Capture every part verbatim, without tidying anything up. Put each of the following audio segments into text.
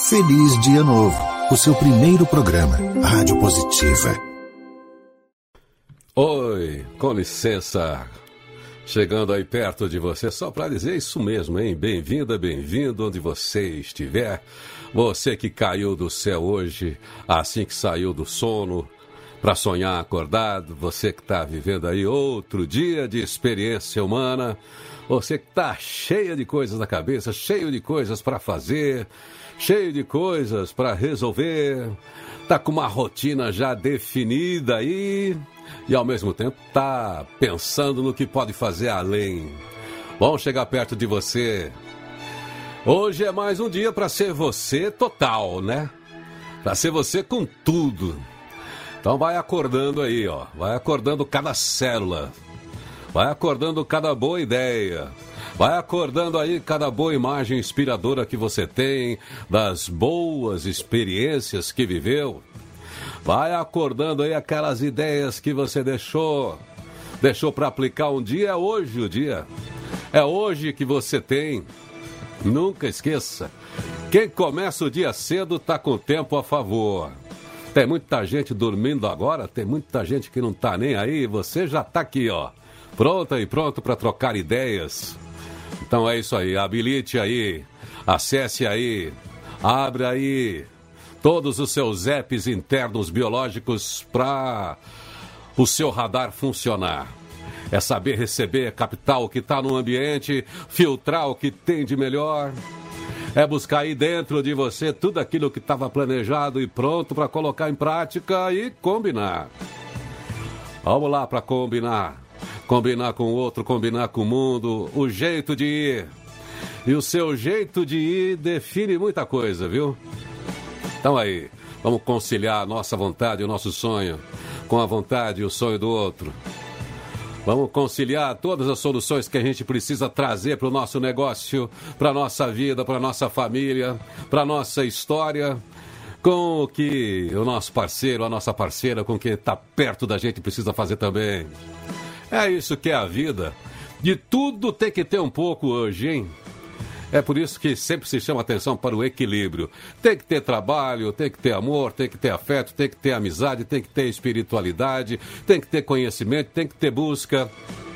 Feliz Dia Novo, o seu primeiro programa, Rádio Positiva. Oi, com licença, chegando aí perto de você, só para dizer isso mesmo, hein? Bem-vinda, bem-vindo onde você estiver. Você que caiu do céu hoje, assim que saiu do sono, para sonhar acordado, você que está vivendo aí outro dia de experiência humana, você que está cheia de coisas na cabeça, cheio de coisas para fazer, cheio de coisas para resolver, tá com uma rotina já definida aí e ao mesmo tempo tá pensando no que pode fazer além. Vamos chegar perto de você. Hoje é mais um dia para ser você total, né? Para ser você com tudo. Então vai acordando aí, ó. Vai acordando cada célula. Vai acordando cada boa ideia. Vai acordando aí cada boa imagem inspiradora que você tem das boas experiências que viveu. Vai acordando aí aquelas ideias que você deixou. Deixou para aplicar um dia, é hoje o dia. É hoje que você tem. Nunca esqueça. Quem começa o dia cedo tá com o tempo a favor. Tem muita gente dormindo agora, tem muita gente que não tá nem aí. Você já tá aqui, ó. Pronta e pronto para trocar ideias. Então é isso aí, habilite aí, acesse aí, abre aí todos os seus apps internos biológicos para o seu radar funcionar. É saber receber, captar o que está no ambiente, filtrar o que tem de melhor. É buscar aí dentro de você tudo aquilo que estava planejado e pronto para colocar em prática e combinar. Vamos lá para combinar. Combinar com o outro, combinar com o mundo, o jeito de ir. E o seu jeito de ir define muita coisa, viu? Então aí, vamos conciliar a nossa vontade e o nosso sonho com a vontade e o sonho do outro. Vamos conciliar todas as soluções que a gente precisa trazer para o nosso negócio, para a nossa vida, para a nossa família, para a nossa história, com o que o nosso parceiro, a nossa parceira, com quem está perto da gente precisa fazer também. É isso que é a vida. De tudo tem que ter um pouco hoje, hein? É por isso que sempre se chama atenção para o equilíbrio. Tem que ter trabalho, tem que ter amor, tem que ter afeto, tem que ter amizade, tem que ter espiritualidade, tem que ter conhecimento, tem que ter busca.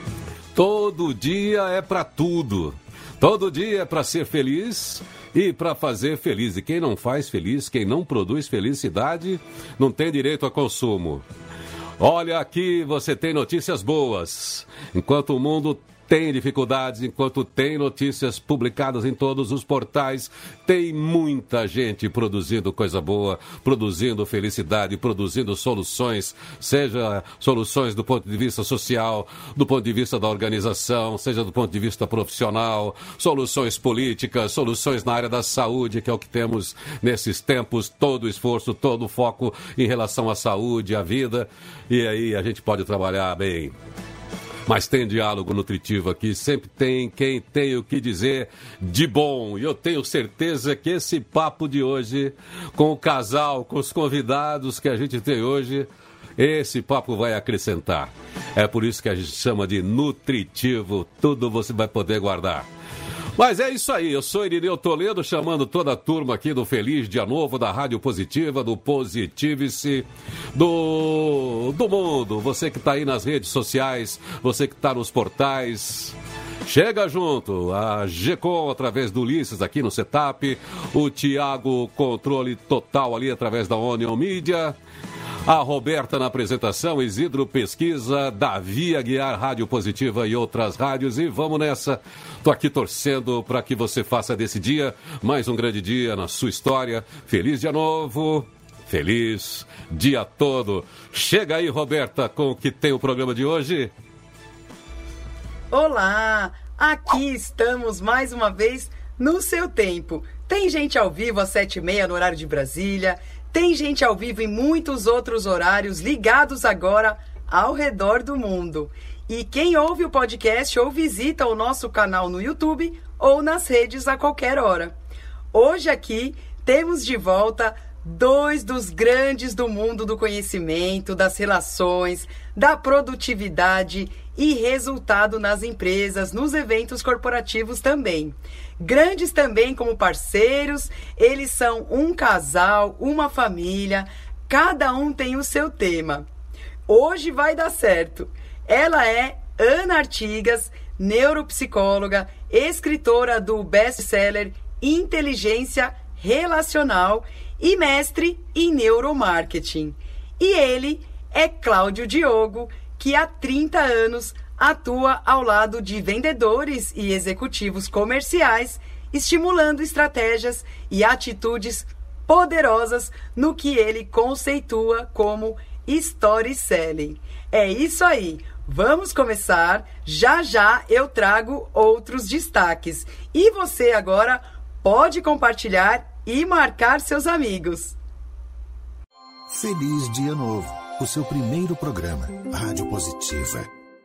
Todo dia é para tudo. Todo dia é para ser feliz e para fazer feliz. E quem não faz feliz, quem não produz felicidade, não tem direito a consumo. Olha, aqui você tem notícias boas. Enquanto o mundo tem dificuldades, enquanto tem notícias publicadas em todos os portais, tem muita gente produzindo coisa boa, produzindo felicidade, produzindo soluções, seja soluções do ponto de vista social, do ponto de vista da organização, seja do ponto de vista profissional, soluções políticas, soluções na área da saúde, que é o que temos nesses tempos, todo o esforço, todo o foco em relação à saúde, à vida, e aí a gente pode trabalhar bem. Mas tem diálogo nutritivo aqui, sempre tem quem tem o que dizer de bom. E eu tenho certeza que esse papo de hoje, com o casal, com os convidados que a gente tem hoje, esse papo vai acrescentar. É por isso que a gente chama de nutritivo, tudo você vai poder guardar. Mas é isso aí, eu sou Irineu Toledo, chamando toda a turma aqui do Feliz Dia Novo, da Rádio Positiva, do Positive-se, do, do mundo. Você que está aí nas redes sociais, você que está nos portais, chega junto. A G-Com através do Ulisses aqui no setup, o Tiago Controle Total ali através da Onion Media, a Roberta na apresentação, Isidro Pesquisa, Davi Aguiar, Rádio Positiva e outras rádios. E vamos nessa. Tô aqui torcendo para que você faça desse dia mais um grande dia na sua história. Feliz Dia Novo, feliz dia todo. Chega aí, Roberta, com o que tem o programa de hoje. Olá, aqui estamos mais uma vez no seu tempo. Tem gente ao vivo às sete e meia no horário de Brasília. Tem gente ao vivo em muitos outros horários ligados agora ao redor do mundo. E quem ouve o podcast ou visita o nosso canal no YouTube ou nas redes a qualquer hora. Hoje aqui temos de volta dois dos grandes do mundo do conhecimento, das relações, da produtividade e resultado nas empresas, nos eventos corporativos também. Grandes também como parceiros, eles são um casal, uma família, cada um tem o seu tema. Hoje vai dar certo. Ela é Ana Artigas, neuropsicóloga, escritora do best-seller Inteligência Relacional e mestre em neuromarketing. E ele é Cláudio Diogo, que há trinta anos atua ao lado de vendedores e executivos comerciais, estimulando estratégias e atitudes poderosas no que ele conceitua como storytelling. É isso aí. Vamos começar. Já já eu trago outros destaques. E você agora pode compartilhar e marcar seus amigos. Feliz Dia Novo, o seu primeiro programa, Rádio Positiva.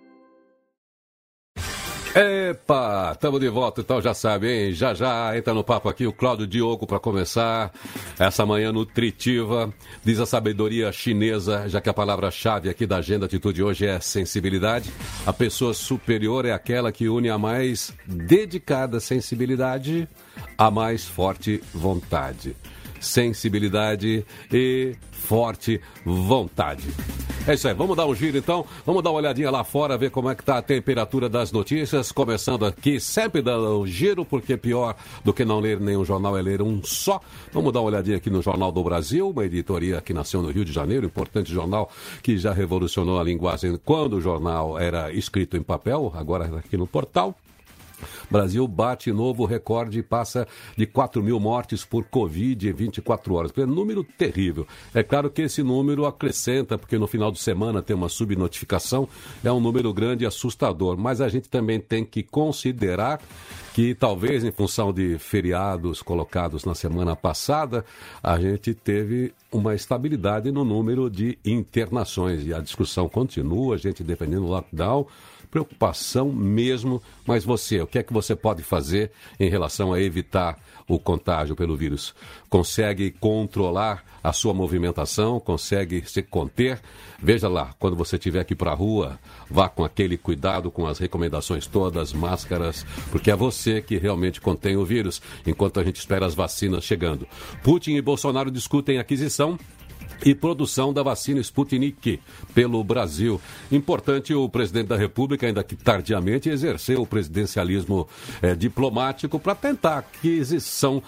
Epa, estamos de volta, então já sabe, hein? Já já entra no papo aqui o Cláudio Diogo para começar essa manhã nutritiva. Diz a sabedoria chinesa, já que a palavra-chave aqui da Agenda Atitude hoje é sensibilidade. A pessoa superior é aquela que une a mais dedicada sensibilidade a mais forte vontade. Sensibilidade e forte vontade. É isso aí, vamos dar um giro então, vamos dar uma olhadinha lá fora, ver como é que está a temperatura das notícias, começando aqui, sempre dando um giro, porque pior do que não ler nenhum jornal é ler um só. Vamos dar uma olhadinha aqui no Jornal do Brasil, uma editoria que nasceu no Rio de Janeiro, importante jornal que já revolucionou a linguagem quando o jornal era escrito em papel, agora aqui no portal. Brasil bate novo recorde e passa de quatro mil mortes por Covid em vinte e quatro horas. É um número terrível. É claro que esse número acrescenta, porque no final de semana tem uma subnotificação, é um número grande e assustador. Mas a gente também tem que considerar que talvez em função de feriados colocados na semana passada, a gente teve uma estabilidade no número de internações. E a discussão continua, a gente defendendo o lockdown, preocupação mesmo, mas você, o que é que você pode fazer em relação a evitar o contágio pelo vírus? Consegue controlar a sua movimentação? Consegue se conter? Veja lá, quando você estiver aqui para a rua, vá com aquele cuidado, com as recomendações todas, máscaras, porque é você que realmente contém o vírus, enquanto a gente espera as vacinas chegando. Putin e Bolsonaro discutem aquisição e produção da vacina Sputnik pelo Brasil. Importante, o presidente da República, ainda que tardiamente, exerceu o presidencialismo eh, diplomático para tentar a aquisição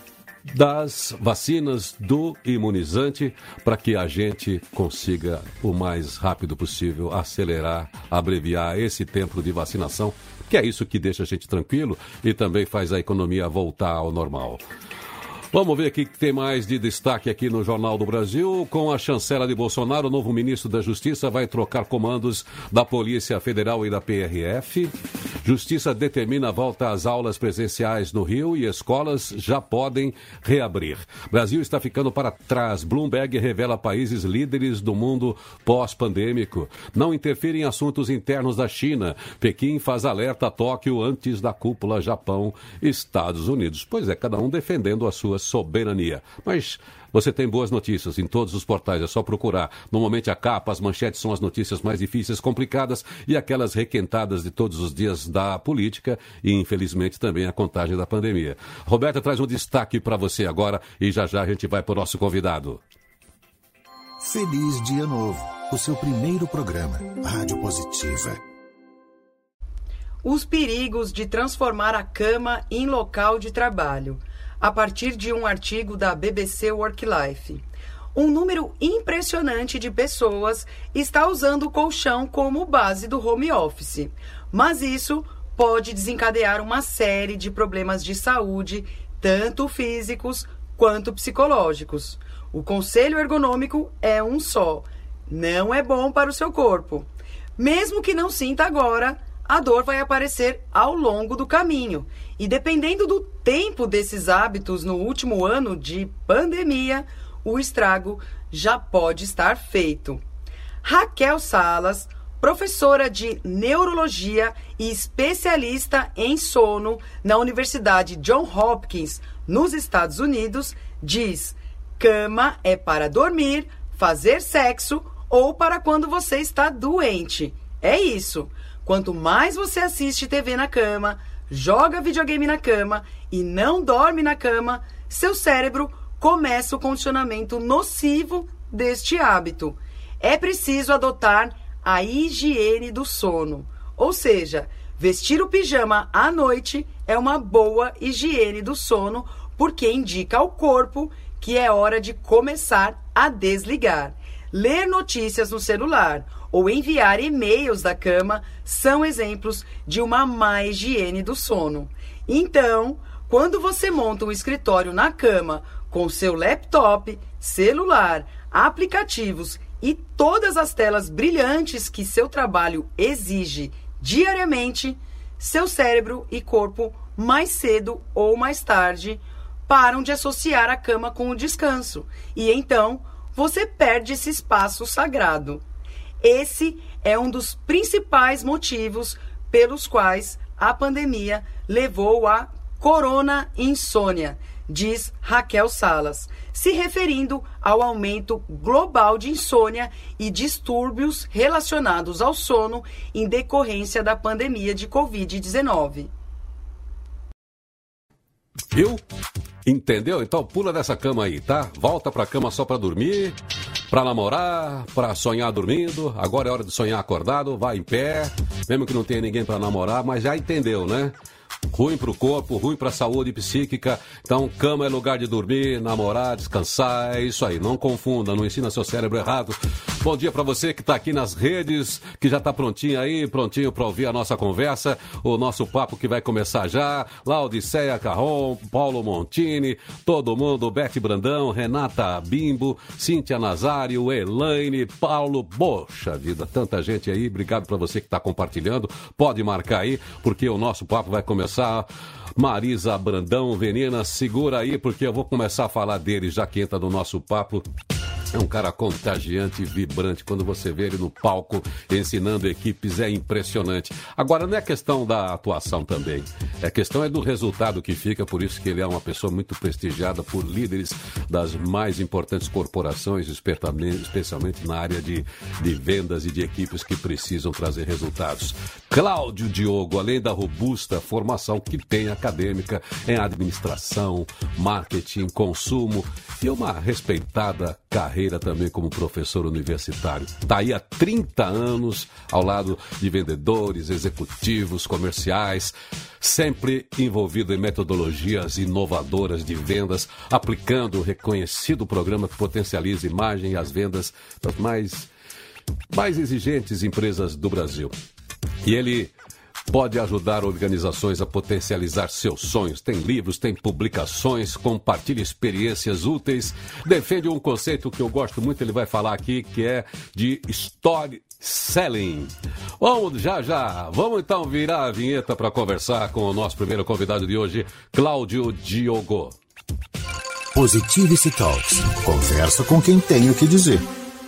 das vacinas do imunizante para que a gente consiga o mais rápido possível acelerar, abreviar esse tempo de vacinação, que é isso que deixa a gente tranquilo e também faz a economia voltar ao normal. Vamos ver aqui que tem mais de destaque aqui no Jornal do Brasil. Com a chancela de Bolsonaro, o novo ministro da Justiça vai trocar comandos da Polícia Federal e da P R F. Justiça determina a volta às aulas presenciais no Rio e escolas já podem reabrir. Brasil está ficando para trás. Bloomberg revela países líderes do mundo pós-pandêmico. Não interfere em assuntos internos da China. Pequim faz alerta a Tóquio antes da cúpula Japão-Estados Unidos. Pois é, cada um defendendo a sua soberania. Mas você tem boas notícias em todos os portais, é só procurar. Normalmente a capa, as manchetes são as notícias mais difíceis, complicadas e aquelas requentadas de todos os dias da política e, infelizmente, também a contagem da pandemia. Roberta traz um destaque para você agora e já já a gente vai para o nosso convidado. Feliz Dia Novo, o seu primeiro programa, Rádio Positiva. Os perigos de transformar a cama em local de trabalho, a partir de um artigo da B B C Work Life. Um número impressionante de pessoas está usando o colchão como base do home office, mas isso pode desencadear uma série de problemas de saúde, tanto físicos quanto psicológicos. O conselho ergonômico é um só: não é bom para o seu corpo. Mesmo que não sinta agora, a dor vai aparecer ao longo do caminho. E dependendo do tempo desses hábitos no último ano de pandemia, o estrago já pode estar feito. Raquel Salas, professora de neurologia e especialista em sono na Universidade Johns Hopkins, nos Estados Unidos, diz: Cama é para dormir, fazer sexo ou para quando você está doente. É isso. Quanto mais você assiste T V na cama, joga videogame na cama e não dorme na cama, seu cérebro começa o condicionamento nocivo deste hábito. É preciso adotar a higiene do sono. Ou seja, vestir o pijama à noite é uma boa higiene do sono, porque indica ao corpo que é hora de começar a desligar. Ler notícias no celular ou enviar e-mails da cama são exemplos de uma má higiene do sono. Então, quando você monta um escritório na cama com seu laptop, celular, aplicativos e todas as telas brilhantes que seu trabalho exige diariamente, seu cérebro e corpo, mais cedo ou mais tarde, param de associar a cama com o descanso. E então, você perde esse espaço sagrado. Esse é um dos principais motivos pelos quais a pandemia levou à corona insônia, diz Raquel Salas, se referindo ao aumento global de insônia e distúrbios relacionados ao sono em decorrência da pandemia de covid dezenove. Viu? Entendeu? Então pula dessa cama aí, tá? Volta pra cama só pra dormir, pra namorar, pra sonhar dormindo. Agora é hora de sonhar acordado, vai em pé, mesmo que não tenha ninguém pra namorar, mas já entendeu, né? Ruim pro corpo, ruim pra saúde psíquica. Então, cama é lugar de dormir, namorar, descansar, é isso aí. Não confunda, não ensina seu cérebro errado. Bom dia pra você que tá aqui nas redes, que já tá prontinho aí, prontinho pra ouvir a nossa conversa, o nosso papo que vai começar já. Laodiceia Carron, Paulo Montini, todo mundo, Beth Brandão, Renata Bimbo, Cíntia Nazário, Elaine, Paulo, poxa vida, tanta gente aí. Obrigado pra você que tá compartilhando. Pode marcar aí, porque o nosso papo vai começar. Marisa Brandão, Venina, segura aí, porque eu vou começar a falar dele, já que entra no nosso papo. É um cara contagiante e vibrante. Quando você vê ele no palco ensinando equipes, é impressionante. Agora, não é questão da atuação também. É questão é do resultado que fica. Por isso que ele é uma pessoa muito prestigiada por líderes das mais importantes corporações, especialmente na área de, de vendas e de equipes que precisam trazer resultados. Cláudio Diogo, além da robusta formação que tem acadêmica em administração, marketing, consumo e uma respeitada carreira também como professor universitário. Está aí há trinta anos ao lado de vendedores, executivos, comerciais, sempre envolvido em metodologias inovadoras de vendas, aplicando o reconhecido programa que potencializa a imagem e as vendas das mais, mais exigentes empresas do Brasil. E ele pode ajudar organizações a potencializar seus sonhos. Tem livros, tem publicações, compartilha experiências úteis, defende um conceito que eu gosto muito, ele vai falar aqui, que é de storytelling. Vamos, já, já. Vamos então virar a vinheta para conversar com o nosso primeiro convidado de hoje, Cláudio Diogo. Positivity Talks. Conversa com quem tem o que dizer.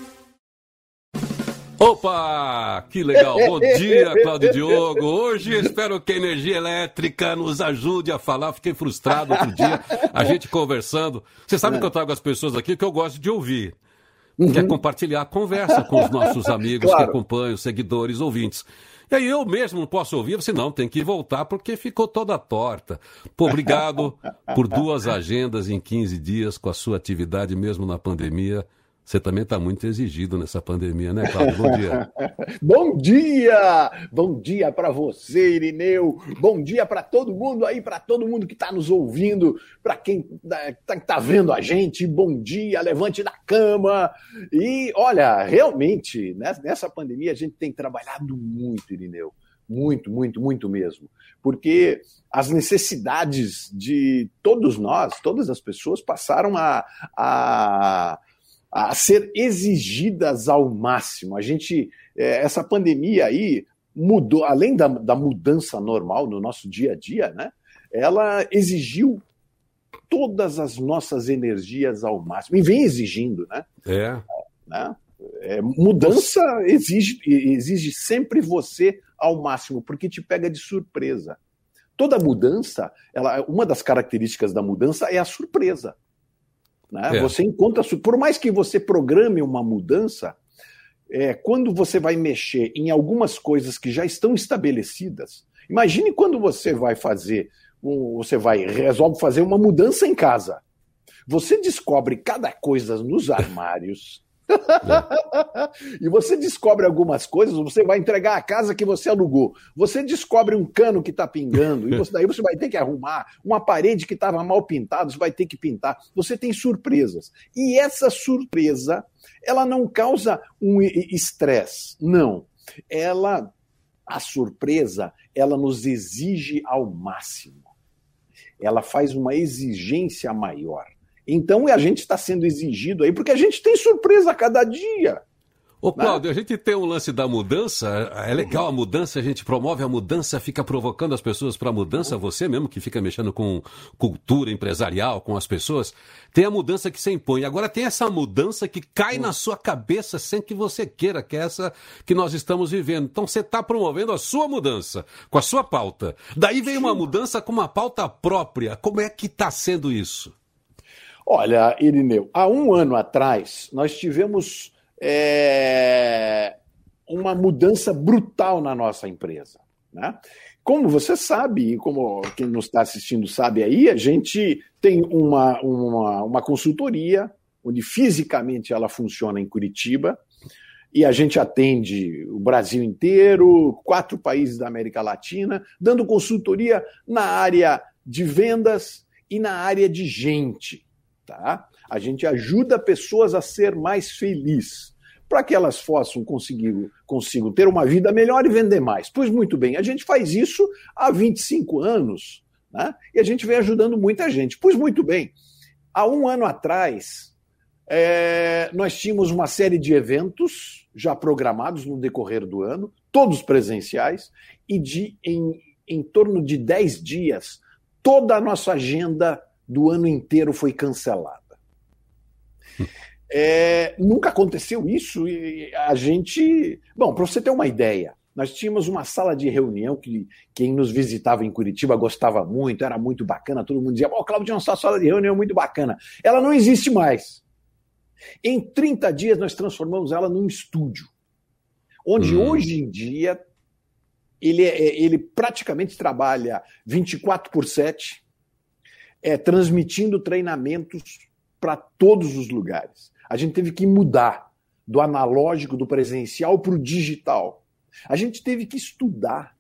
Opa, que legal. Bom dia, Cláudio Diogo. Hoje espero que a energia elétrica nos ajude a falar. Fiquei frustrado outro dia, a gente conversando. Você sabe é. que eu trago as pessoas aqui que eu gosto de ouvir. Uhum. Que é compartilhar a conversa com os nossos amigos claro. que acompanham, seguidores, ouvintes. E aí eu mesmo não posso ouvir, você não, tem que voltar porque ficou toda torta. Pô, obrigado por duas agendas em quinze dias com a sua atividade mesmo na pandemia. Você também está muito exigido nessa pandemia, né, Cláudio? Bom dia. Bom dia! Bom dia para você, Irineu. Bom dia para todo mundo aí, para todo mundo que está nos ouvindo, para quem está tá vendo a gente. Bom dia, levante da cama. E, olha, realmente, nessa pandemia a gente tem trabalhado muito, Irineu. Muito, muito, muito mesmo. Porque as necessidades de todos nós, todas as pessoas passaram a... a a ser exigidas ao máximo. A gente, essa pandemia aí mudou, além da, da mudança normal no nosso dia a dia, né? Ela exigiu todas as nossas energias ao máximo, e vem exigindo, né? É. Né? É, mudança exige, exige sempre você ao máximo, porque te pega de surpresa. Toda mudança, ela, uma das características da mudança é a surpresa. Né? É. Você encontra, por mais que você programe uma mudança, é, quando você vai mexer em algumas coisas que já estão estabelecidas, imagine quando você vai fazer, um, você vai resolve fazer uma mudança em casa. Você descobre cada coisa nos armários. É. E você descobre algumas coisas, você vai entregar a casa que você alugou, você descobre um cano que está pingando, e você, daí você vai ter que arrumar uma parede que estava mal pintada, você vai ter que pintar. Você tem surpresas. E essa surpresa, ela não causa um estresse, não. Ela, a surpresa, ela nos exige ao máximo. Ela faz uma exigência maior. Então a gente está sendo exigido aí, porque a gente tem surpresa a cada dia. Ô, Cláudio, né? A gente tem um lance da mudança, é legal a mudança, a gente promove a mudança, fica provocando as pessoas para a mudança, você mesmo que fica mexendo com cultura empresarial, com as pessoas, tem a mudança que você impõe. Agora tem essa mudança que cai na sua cabeça sem que você queira, que é essa que nós estamos vivendo. Então você está promovendo a sua mudança, com a sua pauta. Daí vem uma mudança com uma pauta própria. Como é que está sendo isso? Olha, Irineu, há um ano atrás, nós tivemos é, uma mudança brutal na nossa empresa. Né? Como você sabe, e como quem nos está assistindo sabe aí, a gente tem uma, uma, uma consultoria, onde fisicamente ela funciona em Curitiba, e a gente atende o Brasil inteiro, quatro países da América Latina, dando consultoria na área de vendas e na área de gente. Tá? A gente ajuda pessoas a ser mais felizes, para que elas possam conseguir, consigam ter uma vida melhor e vender mais. Pois muito bem, a gente faz isso há vinte e cinco anos, né? E a gente vem ajudando muita gente. Pois muito bem, há um ano atrás, é, nós tínhamos uma série de eventos já programados no decorrer do ano, todos presenciais, e de, em, em torno de dez dias, toda a nossa agenda do ano inteiro foi cancelada. É, nunca aconteceu isso e a gente... Bom, para você ter uma ideia, nós tínhamos uma sala de reunião que quem nos visitava em Curitiba gostava muito, era muito bacana, todo mundo dizia, ó, oh, Cláudio, nossa sala de reunião é muito bacana. Ela não existe mais. Em trinta dias nós transformamos ela num estúdio, onde hum. hoje em dia ele, ele praticamente trabalha vinte e quatro por sete, É, transmitindo treinamentos para todos os lugares. A gente teve que mudar do analógico, do presencial, para o digital. A gente teve que estudar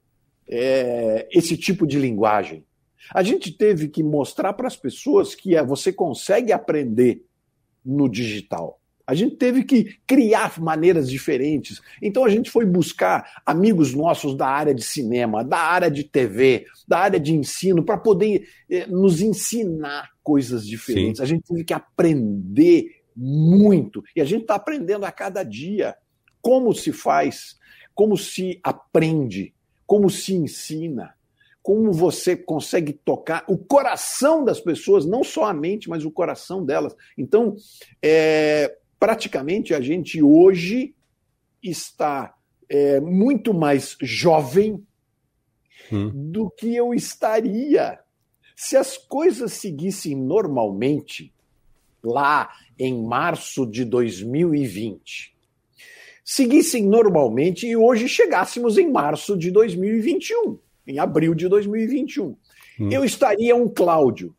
é, esse tipo de linguagem. A gente teve que mostrar para as pessoas que é, você consegue aprender no digital. A gente teve que criar maneiras diferentes. Então a gente foi buscar amigos nossos da área de cinema, da área de T V, da área de ensino, para poder eh, nos ensinar coisas diferentes. Sim. A gente teve que aprender muito. E a gente está aprendendo a cada dia como se faz, como se aprende, como se ensina, como você consegue tocar o coração das pessoas, não só a mente, mas o coração delas. Então, é... praticamente a gente hoje está é, muito mais jovem hum. do que eu estaria se as coisas seguissem normalmente lá em março de dois mil e vinte. Seguissem normalmente e hoje chegássemos em março de dois mil e vinte e um, em abril de dois mil e vinte e um. Hum. Eu estaria um Cláudio.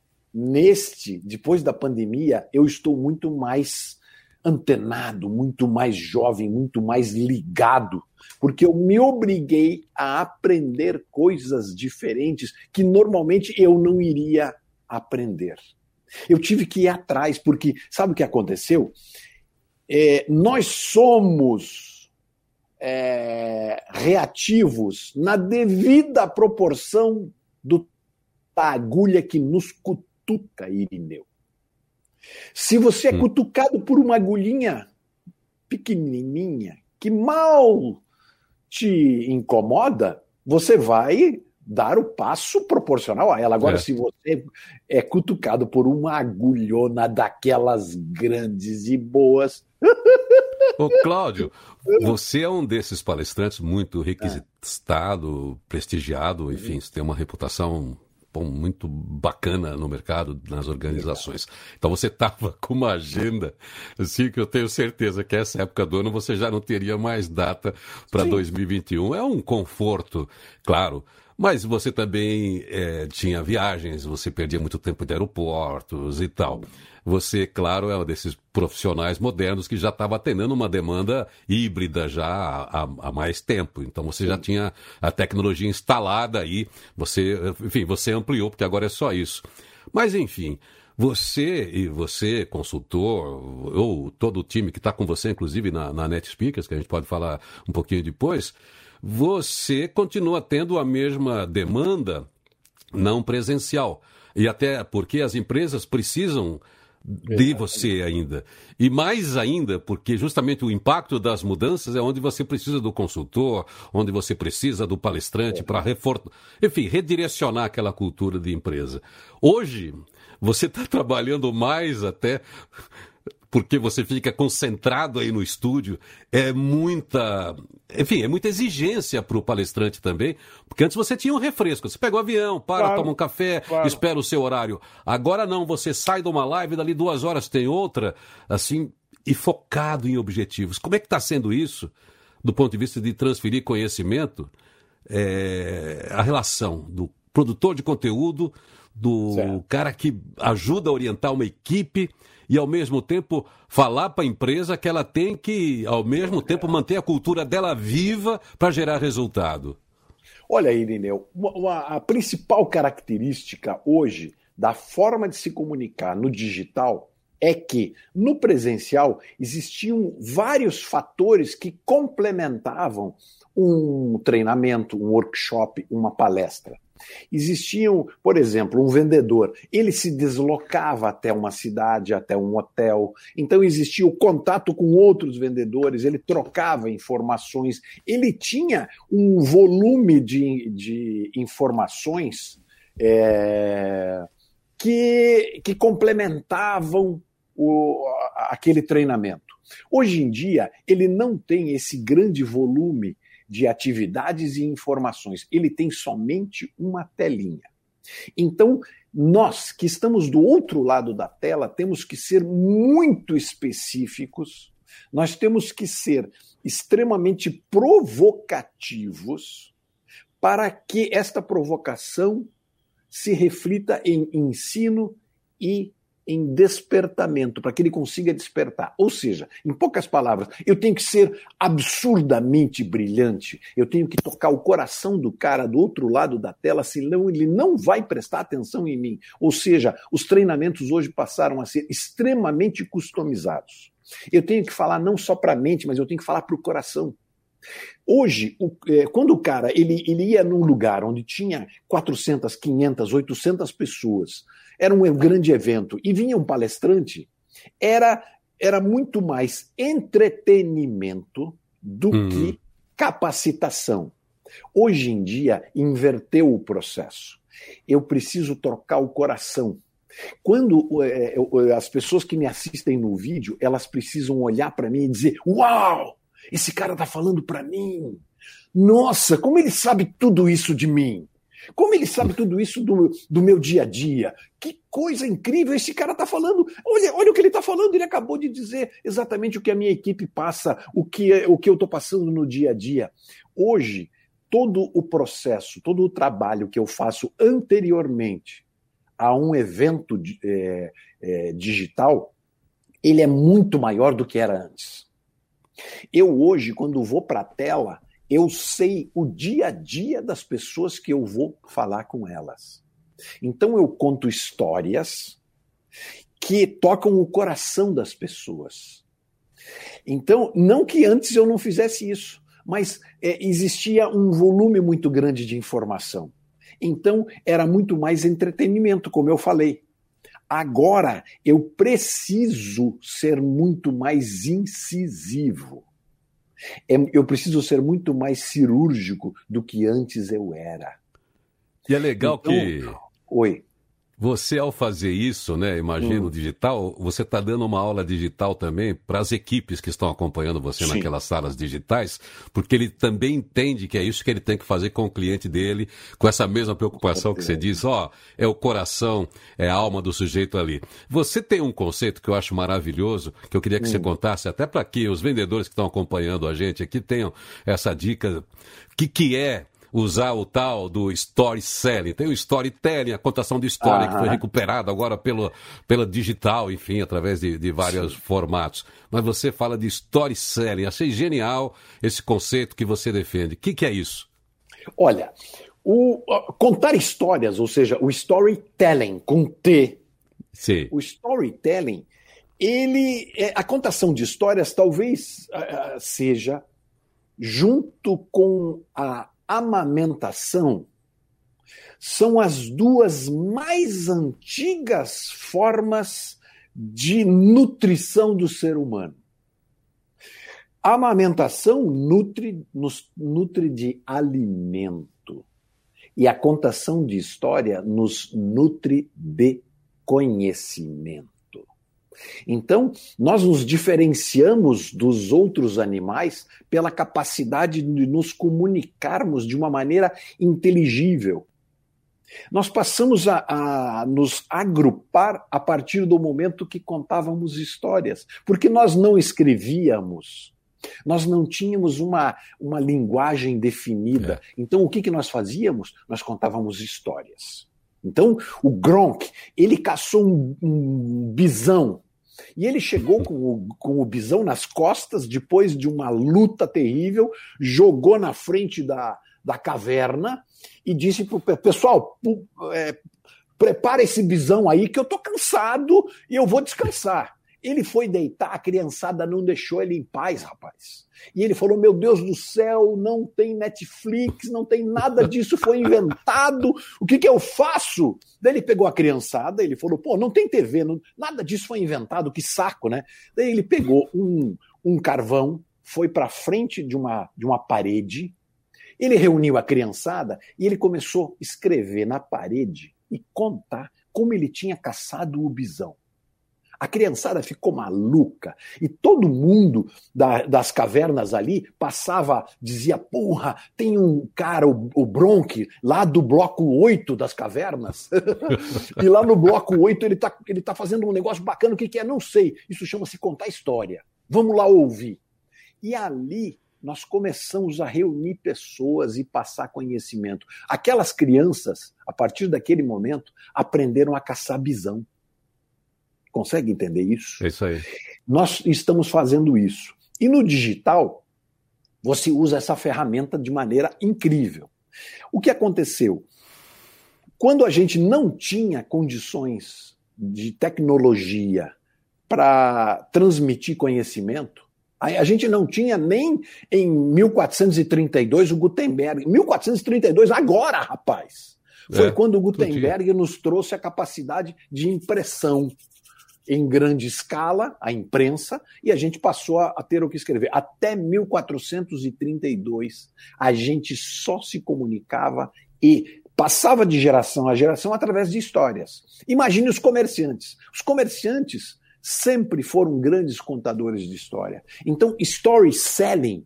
Neste, depois da pandemia, eu estou muito mais antenado, muito mais jovem, muito mais ligado, porque eu me obriguei a aprender coisas diferentes que normalmente eu não iria aprender. Eu tive que ir atrás, porque sabe o que aconteceu? É, nós somos é, reativos na devida proporção do, da agulha que nos cutuca, Irineu. Se você é cutucado por uma agulhinha pequenininha, que mal te incomoda, você vai dar o passo proporcional a ela. Agora, é. se você é cutucado por uma agulhona daquelas grandes e boas... Ô, Cláudio, você é um desses palestrantes muito requisitado, é. prestigiado, enfim, você tem uma reputação bom, muito bacana no mercado, nas organizações. Então você estava com uma agenda, assim, que eu tenho certeza que essa época do ano você já não teria mais data para dois mil e vinte e um. É um conforto, claro. Mas você também é, tinha viagens, você perdia muito tempo de aeroportos e tal. Você, claro, é um desses profissionais modernos que já estava atendendo uma demanda híbrida já há, há mais tempo. Então você Sim. já tinha a tecnologia instalada aí, você, enfim, você ampliou, porque agora é só isso. Mas, enfim, você e você, consultor, ou todo o time que está com você, inclusive na, na Net Speakers, que a gente pode falar um pouquinho depois, você continua tendo a mesma demanda não presencial. E até porque as empresas precisam de você ainda. E mais ainda, porque justamente o impacto das mudanças é onde você precisa do consultor, onde você precisa do palestrante para reforçar, enfim, redirecionar aquela cultura de empresa. Hoje, você está trabalhando mais até... porque você fica concentrado aí no estúdio, é muita, enfim, é muita exigência para o palestrante também, porque antes você tinha um refresco, você pega o avião, para, claro, toma um café, claro. espera o seu horário. Agora não, você sai de uma live, dali duas horas tem outra, assim, e focado em objetivos. Como é que está sendo isso, do ponto de vista de transferir conhecimento, é, a relação do produtor de conteúdo, do certo. cara que ajuda a orientar uma equipe, e, ao mesmo tempo, falar para a empresa que ela tem que, ao mesmo tempo, manter a cultura dela viva para gerar resultado? Olha, Irineu, a principal característica hoje da forma de se comunicar no digital é que, no presencial, existiam vários fatores que complementavam um treinamento, um workshop, uma palestra. Existiam, por exemplo, um vendedor, ele se deslocava até uma cidade, até um hotel, então existia o contato com outros vendedores, ele trocava informações, ele tinha um volume de, de informações é, que, que complementavam o, aquele treinamento. Hoje em dia, ele não tem esse grande volume de atividades e informações. Ele tem somente uma telinha. Então, nós que estamos do outro lado da tela, temos que ser muito específicos, nós temos que ser extremamente provocativos para que esta provocação se reflita em ensino e em despertamento, para que ele consiga despertar. Ou seja, em poucas palavras, eu tenho que ser absurdamente brilhante, eu tenho que tocar o coração do cara do outro lado da tela, senão ele não vai prestar atenção em mim. Ou seja, os treinamentos hoje passaram a ser extremamente customizados. Eu tenho que falar não só para a mente, mas eu tenho que falar para o coração. Hoje, o, é, quando o cara ele, ele ia num lugar onde tinha quatrocentas, quinhentas, oitocentas pessoas, era um grande evento, e vinha um palestrante, era, era muito mais entretenimento do uhum. que capacitação. Hoje em dia, inverteu o processo. Eu preciso trocar o coração. Quando é, as pessoas que me assistem no vídeo, elas precisam olhar para mim e dizer: uau! Esse cara tá falando para mim. Nossa, como ele sabe tudo isso de mim? Como ele sabe tudo isso do, do meu dia a dia? Que coisa incrível, esse cara tá falando. Olha, olha o que ele tá falando, ele acabou de dizer exatamente o que a minha equipe passa, o que, o que eu tô passando no dia a dia. Hoje, todo o processo, todo o trabalho que eu faço anteriormente a um evento é, é, digital, ele é muito maior do que era antes. Eu hoje, quando vou para a tela, eu sei o dia a dia das pessoas que eu vou falar com elas. Então eu conto histórias que tocam o coração das pessoas. Então, não que antes eu não fizesse isso, mas é, existia um volume muito grande de informação. Então, era muito mais entretenimento, como eu falei. Agora, eu preciso ser muito mais incisivo. Eu preciso ser muito mais cirúrgico do que antes eu era. E é legal então, que... Oi. Você, ao fazer isso, né, imagino, Hum. digital, você está dando uma aula digital também para as equipes que estão acompanhando você Sim. naquelas salas digitais, porque ele também entende que é isso que ele tem que fazer com o cliente dele, com essa mesma preocupação que você diz, ó, é o coração, é a alma do sujeito ali. Você tem um conceito que eu acho maravilhoso, que eu queria que Hum. você contasse, até para que os vendedores que estão acompanhando a gente aqui tenham essa dica, que que é usar o tal do storytelling. Tem o storytelling, a contação de história, Aham. que foi recuperada agora pelo, pela digital, enfim, através de, de vários Sim. formatos. Mas você fala de storytelling. Achei genial esse conceito que você defende. O que, que é isso? Olha, o, ó, contar histórias, ou seja, o storytelling com T, Sim. o storytelling, ele, é, a contação de histórias talvez ah, seja, junto com a amamentação, são as duas mais antigas formas de nutrição do ser humano. A amamentação nutre, nos nutre de alimento e a contação de história nos nutre de conhecimento. Então, nós nos diferenciamos dos outros animais pela capacidade de nos comunicarmos de uma maneira inteligível. Nós passamos a, a nos agrupar a partir do momento que contávamos histórias, porque nós não escrevíamos, nós não tínhamos uma, uma linguagem definida. É. Então, o que, que nós fazíamos? Nós contávamos histórias. Então, o Gronk, ele caçou um, um bisão, e ele chegou com o, com o bisão nas costas, depois de uma luta terrível, jogou na frente da, da caverna e disse para o pessoal, é, prepara esse bisão aí que eu estou cansado e eu vou descansar. Ele foi deitar, a criançada não deixou ele em paz, rapaz. E ele falou, meu Deus do céu, não tem Netflix, não tem nada disso, foi inventado, o que que eu faço? Daí ele pegou a criançada, ele falou, pô, não tem T V, não, nada disso foi inventado, que saco, né? Daí ele pegou um, um carvão, foi para frente de uma, de uma parede, ele reuniu a criançada e ele começou a escrever na parede e contar como ele tinha caçado o bisão. A criançada ficou maluca e todo mundo da, das cavernas ali passava, dizia, porra, tem um cara, o, o Bronk, lá do bloco oito das cavernas, e lá no bloco oito ele tá, ele tá fazendo um negócio bacana, o que que é? Não sei, isso chama-se contar história, vamos lá ouvir. E ali nós começamos a reunir pessoas e passar conhecimento. Aquelas crianças, a partir daquele momento, aprenderam a caçar bisão. Consegue entender isso? É isso aí. Nós estamos fazendo isso. E no digital, você usa essa ferramenta de maneira incrível. O que aconteceu? Quando a gente não tinha condições de tecnologia para transmitir conhecimento, a gente não tinha nem em mil quatrocentos e trinta e dois o Gutenberg. mil quatrocentos e trinta e dois, agora, rapaz! Foi é, quando o Gutenberg nos trouxe a capacidade de impressão em grande escala, a imprensa, e a gente passou a, a ter o que escrever. Até mil quatrocentos e trinta e dois, a gente só se comunicava e passava de geração a geração através de histórias. Imagine os comerciantes. Os comerciantes sempre foram grandes contadores de história. Então, story selling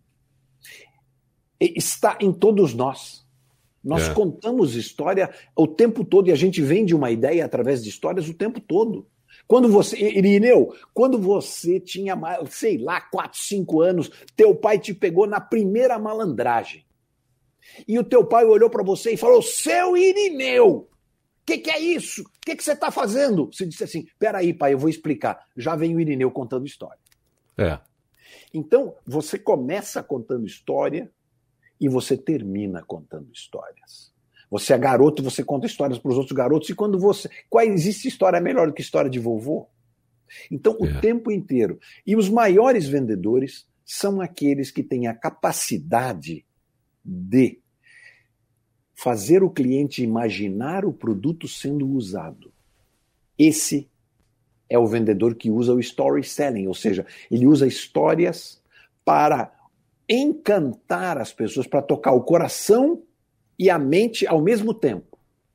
está em todos nós. Nós é. contamos história o tempo todo e a gente vende uma ideia através de histórias o tempo todo. Quando você, Irineu, quando você tinha, sei lá, quatro, cinco anos, teu pai te pegou na primeira malandragem. E o teu pai olhou para você e falou, seu Irineu, o que, que é isso? O que, que você está fazendo? Você disse assim, peraí, pai, eu vou explicar. Já vem o Irineu contando história. É. Então, você começa contando história e você termina contando histórias. Você é garoto, você conta histórias para os outros garotos, e quando você... Qual existe história melhor do que história de vovô? Então, o é. tempo inteiro. E os maiores vendedores são aqueles que têm a capacidade de fazer o cliente imaginar o produto sendo usado. Esse é o vendedor que usa o storytelling, ou seja, ele usa histórias para encantar as pessoas, para tocar o coração e a mente ao mesmo tempo.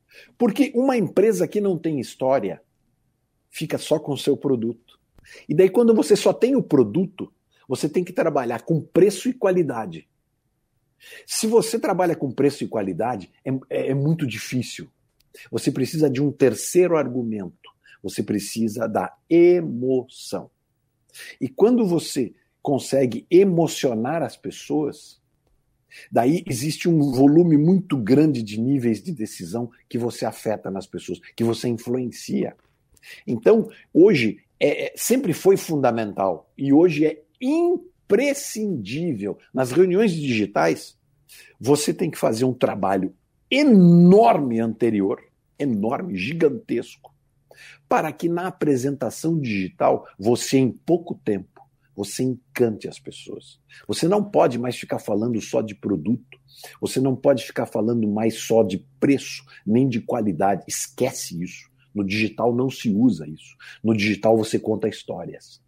Porque uma empresa que não tem história fica só com o seu produto. E daí, quando você só tem o produto, você tem que trabalhar com preço e qualidade. Se você trabalha com preço e qualidade, é, é, é muito difícil. Você precisa de um terceiro argumento. Você precisa da emoção. E quando você consegue emocionar as pessoas, daí existe um volume muito grande de níveis de decisão que você afeta nas pessoas, que você influencia. Então, hoje, é, é, sempre foi fundamental e hoje é imprescindível. Nas reuniões digitais, você tem que fazer um trabalho enorme anterior, enorme, gigantesco, para que na apresentação digital, você em pouco tempo, você encante as pessoas. Você não pode mais ficar falando só de produto, você não pode ficar falando mais só de preço, nem de qualidade. Esquece isso. No digital não se usa isso. No digital você conta histórias.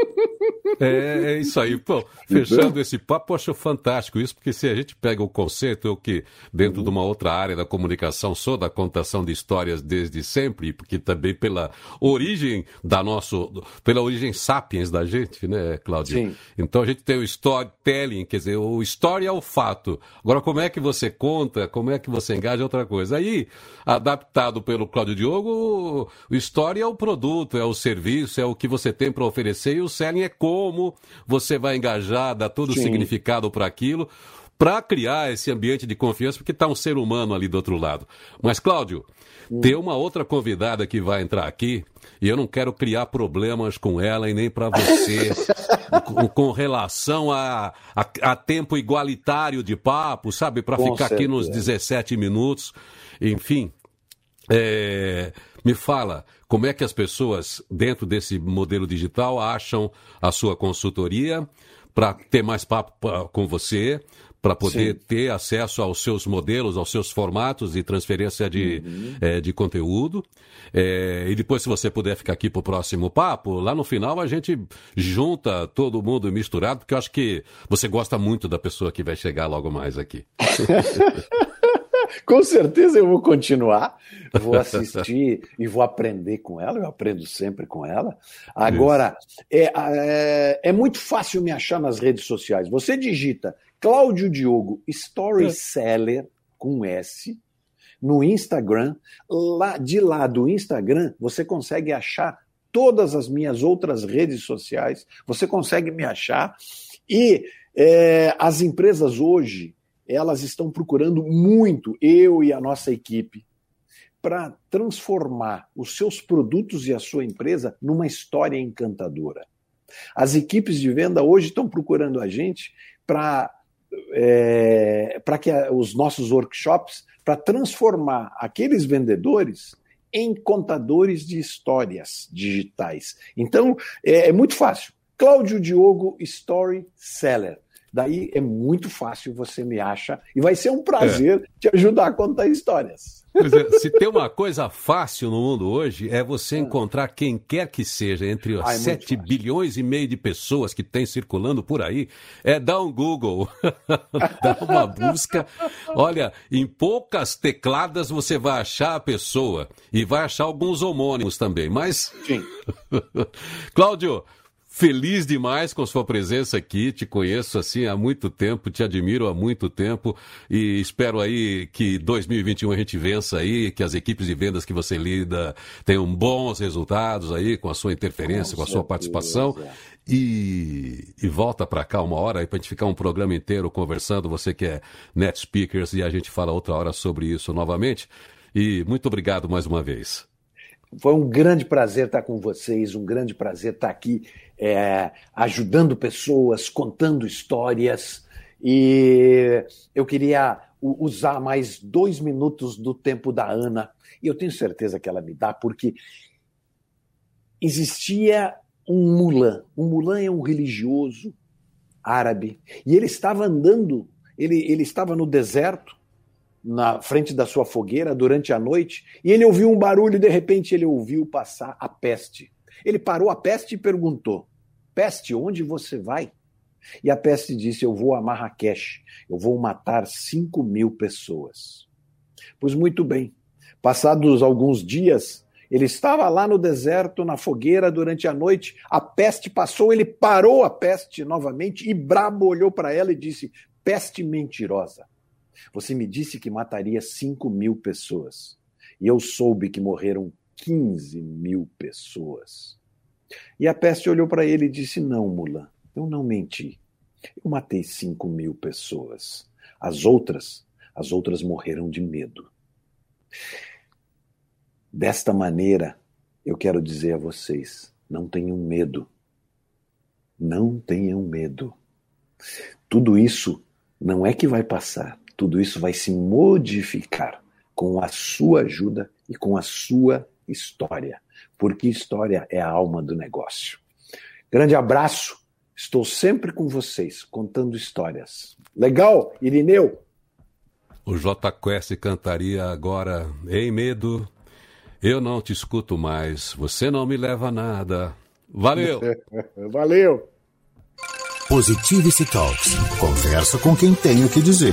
É, é isso aí. Pô, fechando esse papo, eu acho fantástico isso, porque se a gente pega o conceito, eu que dentro uhum. de uma outra área da comunicação sou da contação de histórias desde sempre, porque também pela origem da nosso, pela origem sapiens da gente, né, Cláudio? Sim. Então a gente tem o storytelling, quer dizer, o história é o fato. Agora, como é que você conta, como é que você engaja é outra coisa. Aí, adaptado pelo Cláudio Diogo, o história é o produto, é o serviço, é o que você tem para oferecer, e o selling é como você vai engajar, dar todo Sim. o significado para aquilo, para criar esse ambiente de confiança, porque está um ser humano ali do outro lado. Mas, Cláudio, hum. tem uma outra convidada que vai entrar aqui, e eu não quero criar problemas com ela e nem para você, com, com relação a, a, a tempo igualitário de papo, sabe? Para ficar certeza. Aqui nos dezessete minutos, enfim. É, me fala, como é que as pessoas, dentro desse modelo digital, acham a sua consultoria para ter mais papo pra, com você, para poder Sim. ter acesso aos seus modelos, aos seus formatos e transferência de, uhum. é, de conteúdo. É, e depois, se você puder ficar aqui para o próximo papo, lá no final a gente junta todo mundo misturado, porque eu acho que você gosta muito da pessoa que vai chegar logo mais aqui. Com certeza eu vou continuar, vou assistir e vou aprender com ela, eu aprendo sempre com ela. Agora, é, é, é muito fácil me achar nas redes sociais. Você digita Cláudio Diogo Storyseller, com S, no Instagram. Lá, de lá do Instagram, você consegue achar todas as minhas outras redes sociais, você consegue me achar. E é, as empresas hoje, elas estão procurando muito, eu e a nossa equipe, para transformar os seus produtos e a sua empresa numa história encantadora. As equipes de venda hoje estão procurando a gente para é, para que a, os nossos workshops, para transformar aqueles vendedores em contadores de histórias digitais. Então, é, é muito fácil. Cláudio Diogo Storyseller. Daí é muito fácil, você me acha, e vai ser um prazer é. te ajudar a contar histórias. Pois é, se tem uma coisa fácil no mundo hoje, é você encontrar quem quer que seja, entre os Ai, sete bilhões e meio de pessoas que tem circulando por aí, é dar um Google, dar uma busca. Olha, em poucas tecladas você vai achar a pessoa, e vai achar alguns homônimos também, mas... Sim. Cláudio... Feliz demais com sua presença aqui, te conheço assim há muito tempo, te admiro há muito tempo e espero aí que dois mil e vinte e um a gente vença aí, que as equipes de vendas que você lida tenham bons resultados aí com a sua interferência, com, com a sua participação e, e volta para cá uma hora aí para a gente ficar um programa inteiro conversando, você que é Net Speakers e a gente fala outra hora sobre isso novamente e muito obrigado mais uma vez. Foi um grande prazer estar com vocês, um grande prazer estar aqui é, ajudando pessoas, contando histórias. E eu queria usar mais dois minutos do tempo da Ana, e eu tenho certeza que ela me dá, porque existia um Mulan. Um Mulan é um religioso árabe, e ele estava andando, ele, ele estava no deserto, na frente da sua fogueira durante a noite, e ele ouviu um barulho e de repente ele ouviu passar a peste. Ele parou a peste e perguntou: peste, onde você vai? E a peste disse: eu vou a Marrakech, eu vou matar cinco mil pessoas. Pois muito bem, Passados alguns dias, ele estava lá no deserto, na fogueira, durante a noite. A peste passou, ele parou a peste novamente e brabo olhou para ela e disse: peste mentirosa, você me disse que mataria cinco mil pessoas e eu soube que morreram quinze mil pessoas. E a peste olhou para ele e disse: não, Mulan, eu não menti. Eu matei cinco mil pessoas. As outras, as outras morreram de medo. Desta maneira, eu quero dizer a vocês, não tenham medo. Não tenham medo. Tudo isso não é que vai passar, tudo isso vai se modificar com a sua ajuda e com a sua história, porque história é a alma do negócio. Grande abraço, estou sempre com vocês, contando histórias. Legal, Irineu? O J Quest cantaria agora: em medo, eu não te escuto mais, você não me leva a nada. Valeu! Valeu! Positivity Talks. Conversa com quem tem o que dizer.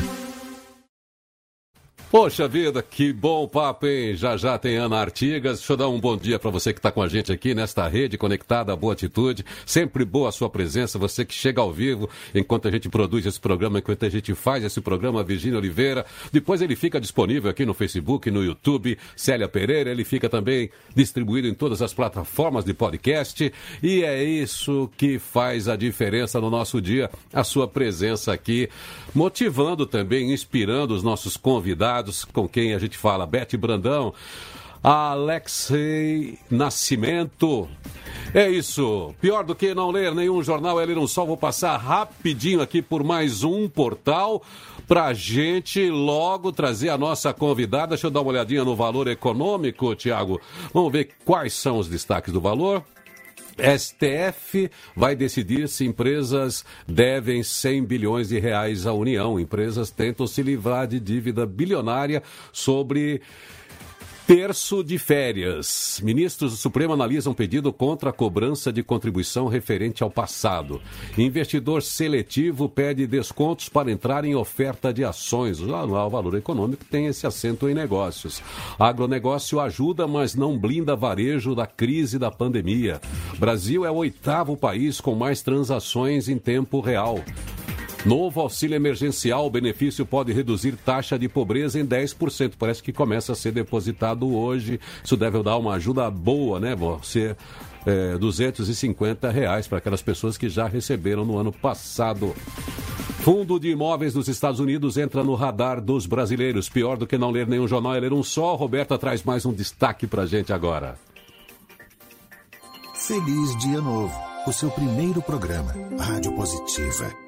Poxa vida, que bom papo, hein? Já já tem Ana Artigas. Deixa eu dar um bom dia para você que está com a gente aqui nesta rede conectada à Boa Atitude. Sempre boa a sua presença, você que chega ao vivo enquanto a gente produz esse programa, enquanto a gente faz esse programa, Virgínio Oliveira. Depois ele fica disponível aqui no Facebook, no YouTube, Célia Pereira. Ele fica também distribuído em todas as plataformas de podcast. E é isso que faz a diferença no nosso dia, a sua presença aqui, motivando também, inspirando os nossos convidados, com quem a gente fala: Beth Brandão, Alexei Nascimento. É isso, pior do que não ler nenhum jornal é ler um só. Vou passar rapidinho aqui por mais um portal pra gente logo trazer a nossa convidada. Deixa eu dar uma olhadinha no Valor Econômico, Tiago. Vamos ver quais são os destaques do Valor. S T F vai decidir se empresas devem cem bilhões de reais à União. Empresas tentam se livrar de dívida bilionária sobre terço de férias. Ministros do Supremo analisam pedido contra a cobrança de contribuição referente ao passado. Investidor seletivo pede descontos para entrar em oferta de ações. O Jornal Valor Econômico tem esse acento em negócios. Agronegócio ajuda, mas não blinda varejo da crise da pandemia. Brasil é o oitavo país com mais transações em tempo real. Novo auxílio emergencial, o benefício pode reduzir taxa de pobreza em dez por cento. Parece que começa a ser depositado hoje. Isso deve dar uma ajuda boa, né? Ser é, duzentos e cinquenta reais para aquelas pessoas que já receberam no ano passado. Fundo de imóveis dos Estados Unidos entra no radar dos brasileiros. Pior do que não ler nenhum jornal é ler um só. Roberta traz mais um destaque para a gente agora. Feliz Dia Novo, o seu primeiro programa, Rádio Positiva.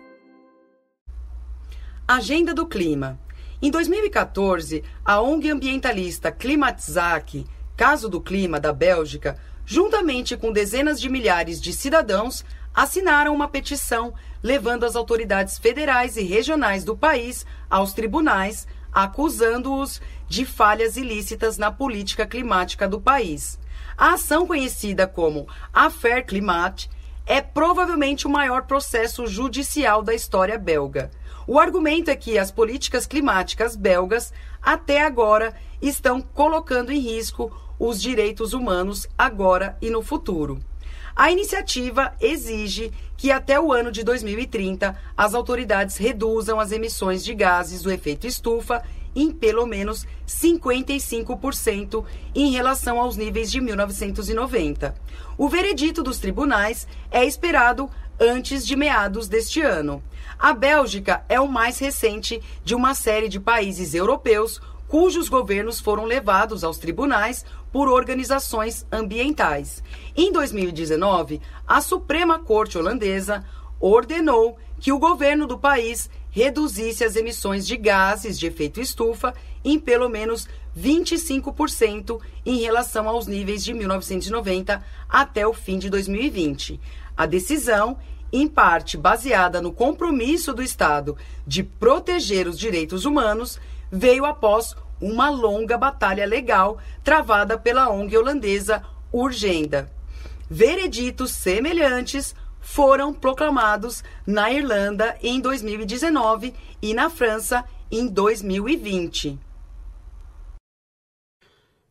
Agenda do Clima. Em dois mil e quatorze, a O N G ambientalista Klimaatzaak, Caso do Clima, da Bélgica, juntamente com dezenas de milhares de cidadãos, assinaram uma petição levando as autoridades federais e regionais do país aos tribunais, acusando-os de falhas ilícitas na política climática do país. A ação, conhecida como Affaire Climat, é provavelmente o maior processo judicial da história belga. O argumento é que as políticas climáticas belgas, até agora, estão colocando em risco os direitos humanos agora e no futuro. A iniciativa exige que até o ano de dois mil e trinta as autoridades reduzam as emissões de gases do efeito estufa em pelo menos cinquenta e cinco por cento em relação aos níveis de mil novecentos e noventa. O veredito dos tribunais é esperado antes de meados deste ano. A Bélgica é o mais recente de uma série de países europeus cujos governos foram levados aos tribunais por organizações ambientais. Em dois mil e dezenove, a Suprema Corte holandesa ordenou que o governo do país reduzisse as emissões de gases de efeito estufa em pelo menos vinte e cinco por cento em relação aos níveis de mil novecentos e noventa até o fim de dois mil e vinte. A decisão, em parte baseada no compromisso do Estado de proteger os direitos humanos, veio após uma longa batalha legal travada pela O N G holandesa Urgenda. Vereditos semelhantes foram proclamados na Irlanda em dois mil e dezenove e na França em dois mil e vinte.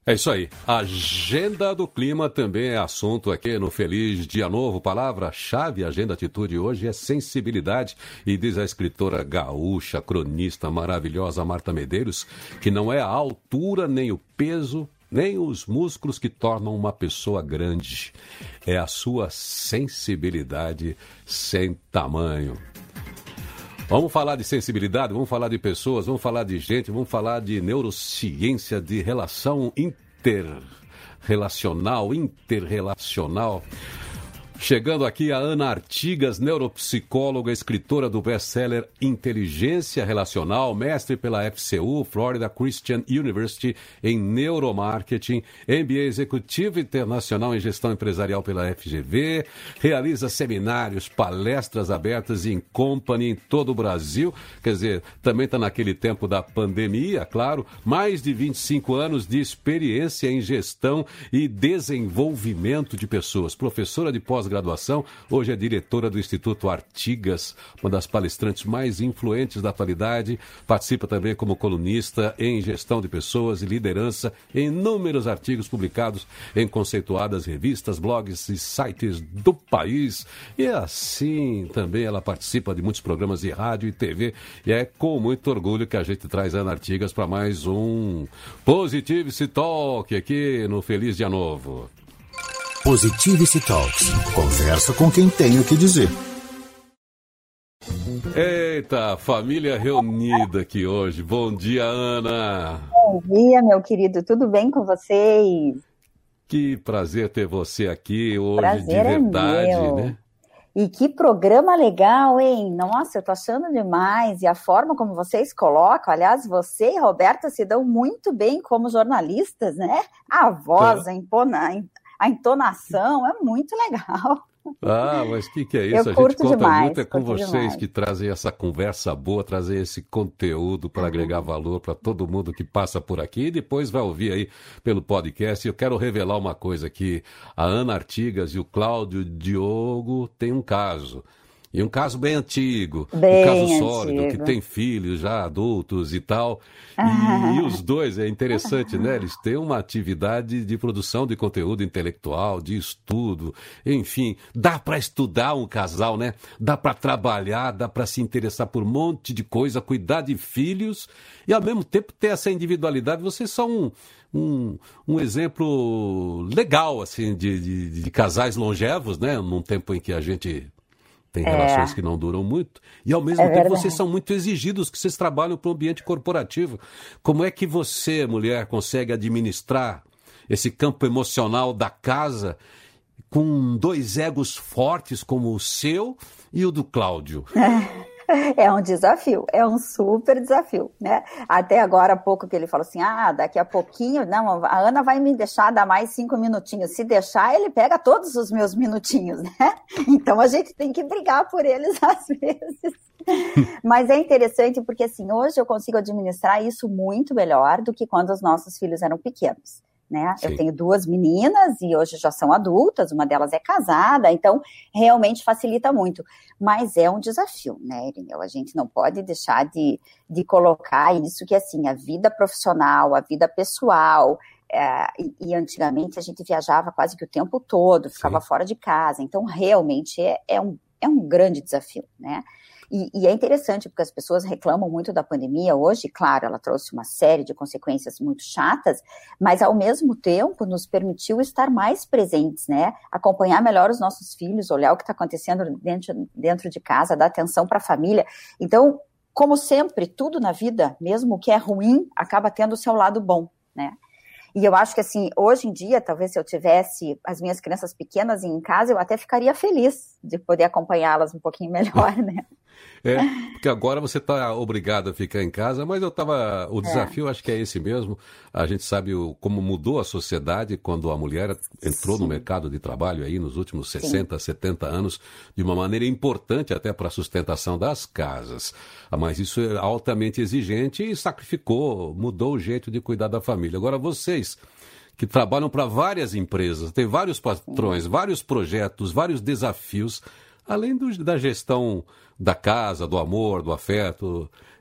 É isso aí. Agenda do clima também é assunto aqui no Feliz Dia Novo. Palavra-chave, agenda atitude hoje é sensibilidade. E diz a escritora gaúcha, cronista maravilhosa Marta Medeiros, que não é a altura, nem o peso, nem os músculos que tornam uma pessoa grande. É a sua sensibilidade sem tamanho. Vamos falar de sensibilidade, vamos falar de pessoas, vamos falar de gente, vamos falar de neurociência, de relação interrelacional, interrelacional. Chegando aqui a Ana Artigas, neuropsicóloga, escritora do best-seller Inteligência Relacional, mestre pela F C U, Florida Christian University, em Neuromarketing, M B A Executivo Internacional em Gestão Empresarial pela F G V, realiza seminários, palestras abertas em company em todo o Brasil, quer dizer, também está naquele tempo da pandemia, claro, mais de vinte e cinco anos de experiência em gestão e desenvolvimento de pessoas, professora de pós-graduação, hoje é diretora do Instituto Artigas, uma das palestrantes mais influentes da atualidade, participa também como colunista em gestão de pessoas e liderança em inúmeros artigos publicados em conceituadas revistas, blogs e sites do país. E assim também ela participa de muitos programas de rádio e T V, e é com muito orgulho que a gente traz a Ana Artigas para mais um Positivity Talk aqui no Feliz Dia Novo. Positivity Talks. Conversa com quem tem o que dizer. Eita, família reunida aqui hoje. Bom dia, Ana. Bom dia, meu querido. Tudo bem com vocês? Que prazer ter você aqui hoje, prazer de verdade, é meu. Né? E que programa legal, hein? Nossa, eu tô achando demais. E a forma como vocês colocam, aliás, você e Roberta se dão muito bem como jornalistas, né? A voz, é. a impona... A entonação é muito legal. Ah, mas o que, que é isso? Eu a gente curto conta demais, muito é com vocês demais. Que trazem essa conversa boa, trazem esse conteúdo para agregar valor para todo mundo que passa por aqui e depois vai ouvir aí pelo podcast. Eu quero revelar uma coisa aqui. A Ana Artigas e o Cláudio Diogo têm um caso. E um caso bem antigo, bem um caso antigo. sólido, que tem filhos já adultos e tal. E, e os dois, é interessante, né? Eles têm uma atividade de produção de conteúdo intelectual, de estudo, enfim. Dá para estudar um casal, né? Dá para trabalhar, dá para se interessar por um monte de coisa, cuidar de filhos e ao mesmo tempo ter essa individualidade. Vocês são um... Um, um exemplo legal, assim, de, de, de casais longevos, né? Num tempo em que a gente... Tem relações é. que não duram muito. E, ao mesmo é tempo, verdade. Vocês são muito exigidos, que vocês trabalham para o ambiente corporativo. Como é que você, mulher, consegue administrar esse campo emocional da casa com dois egos fortes como o seu e o do Cláudio? É um desafio, é um super desafio, né? Até agora há pouco que ele falou assim, ah, daqui a pouquinho, não, a Ana vai me deixar dar mais cinco minutinhos. Se deixar, ele pega todos os meus minutinhos, né? Então a gente tem que brigar por eles às vezes. Mas é interessante porque, assim, hoje eu consigo administrar isso muito melhor do que quando os nossos filhos eram pequenos. Né? Eu tenho duas meninas e hoje já são adultas, uma delas é casada, então realmente facilita muito. Mas é um desafio, né, Irineu? A gente não pode deixar de, de colocar isso que, assim, a vida profissional, a vida pessoal, é, e, e antigamente a gente viajava quase que o tempo todo, ficava Sim. fora de casa, então realmente é, é, um, é um grande desafio, né? E, e é interessante porque as pessoas reclamam muito da pandemia hoje, claro, ela trouxe uma série de consequências muito chatas, mas ao mesmo tempo nos permitiu estar mais presentes, né? Acompanhar melhor os nossos filhos, olhar o que está acontecendo dentro, dentro de casa, dar atenção para a família. Então, como sempre, tudo na vida, mesmo o que é ruim, acaba tendo o seu lado bom, né? E eu acho que, assim, hoje em dia, talvez se eu tivesse as minhas crianças pequenas em casa, eu até ficaria feliz de poder acompanhá-las um pouquinho melhor, né? É, porque agora você está obrigado a ficar em casa, mas eu estava... O desafio, é. acho que é esse mesmo. A gente sabe o, como mudou a sociedade quando a mulher entrou Sim. no mercado de trabalho aí nos últimos sessenta, Sim. setenta anos, de uma maneira importante até para a sustentação das casas. Mas isso é altamente exigente e sacrificou, mudou o jeito de cuidar da família. Agora vocês... que trabalham para várias empresas, tem vários patrões, vários projetos, vários desafios, além do, da gestão da casa, do amor, do afeto.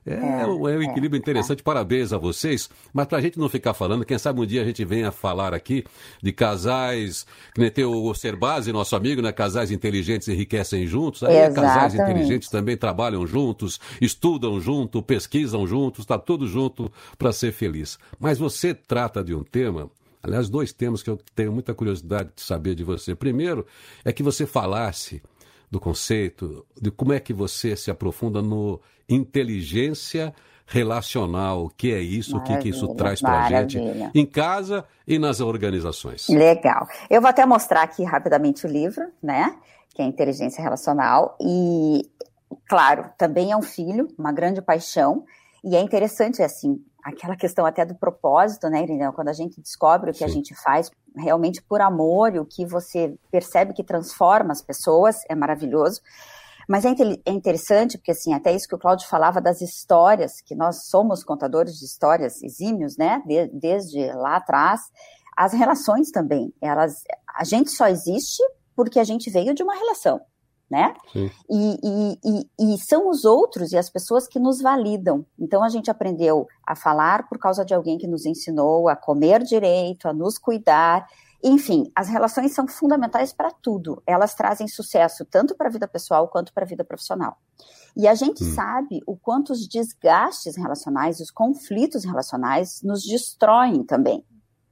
É, é, um, é um equilíbrio é, interessante, é. Parabéns a vocês, mas pra gente não ficar falando, quem sabe um dia a gente venha falar aqui de casais, que nem tem o Cerbasi, nosso amigo, né? Casais inteligentes enriquecem juntos, aí Exatamente. Casais inteligentes também trabalham juntos, estudam junto, pesquisam juntos, tá tudo junto para ser feliz. Mas você trata de um tema, aliás, dois temas que eu tenho muita curiosidade de saber de você. Primeiro, é que você falasse do conceito, de como é que você se aprofunda no inteligência relacional, o que é isso, maravilha, o que, que isso traz para a gente em casa e nas organizações. Legal. Eu vou até mostrar aqui rapidamente o livro, né, que é Inteligência Relacional, e, claro, também é um filho, uma grande paixão, e é interessante, assim, aquela questão até do propósito, né, Irineu? Quando a gente descobre o que Sim. a gente faz realmente por amor, e o que você percebe que transforma as pessoas, é maravilhoso. Mas é, é interessante, porque assim, até isso que o Cláudio falava das histórias, que nós somos contadores de histórias exímios, né, de, desde lá atrás, as relações também, elas, a gente só existe porque a gente veio de uma relação, né, e, e, e, e são os outros e as pessoas que nos validam. Então a gente aprendeu a falar por causa de alguém que nos ensinou a comer direito, a nos cuidar. Enfim, as relações são fundamentais para tudo. Elas trazem sucesso tanto para a vida pessoal quanto para a vida profissional. E a gente hum. sabe o quanto os desgastes relacionais, os conflitos relacionais nos destroem também,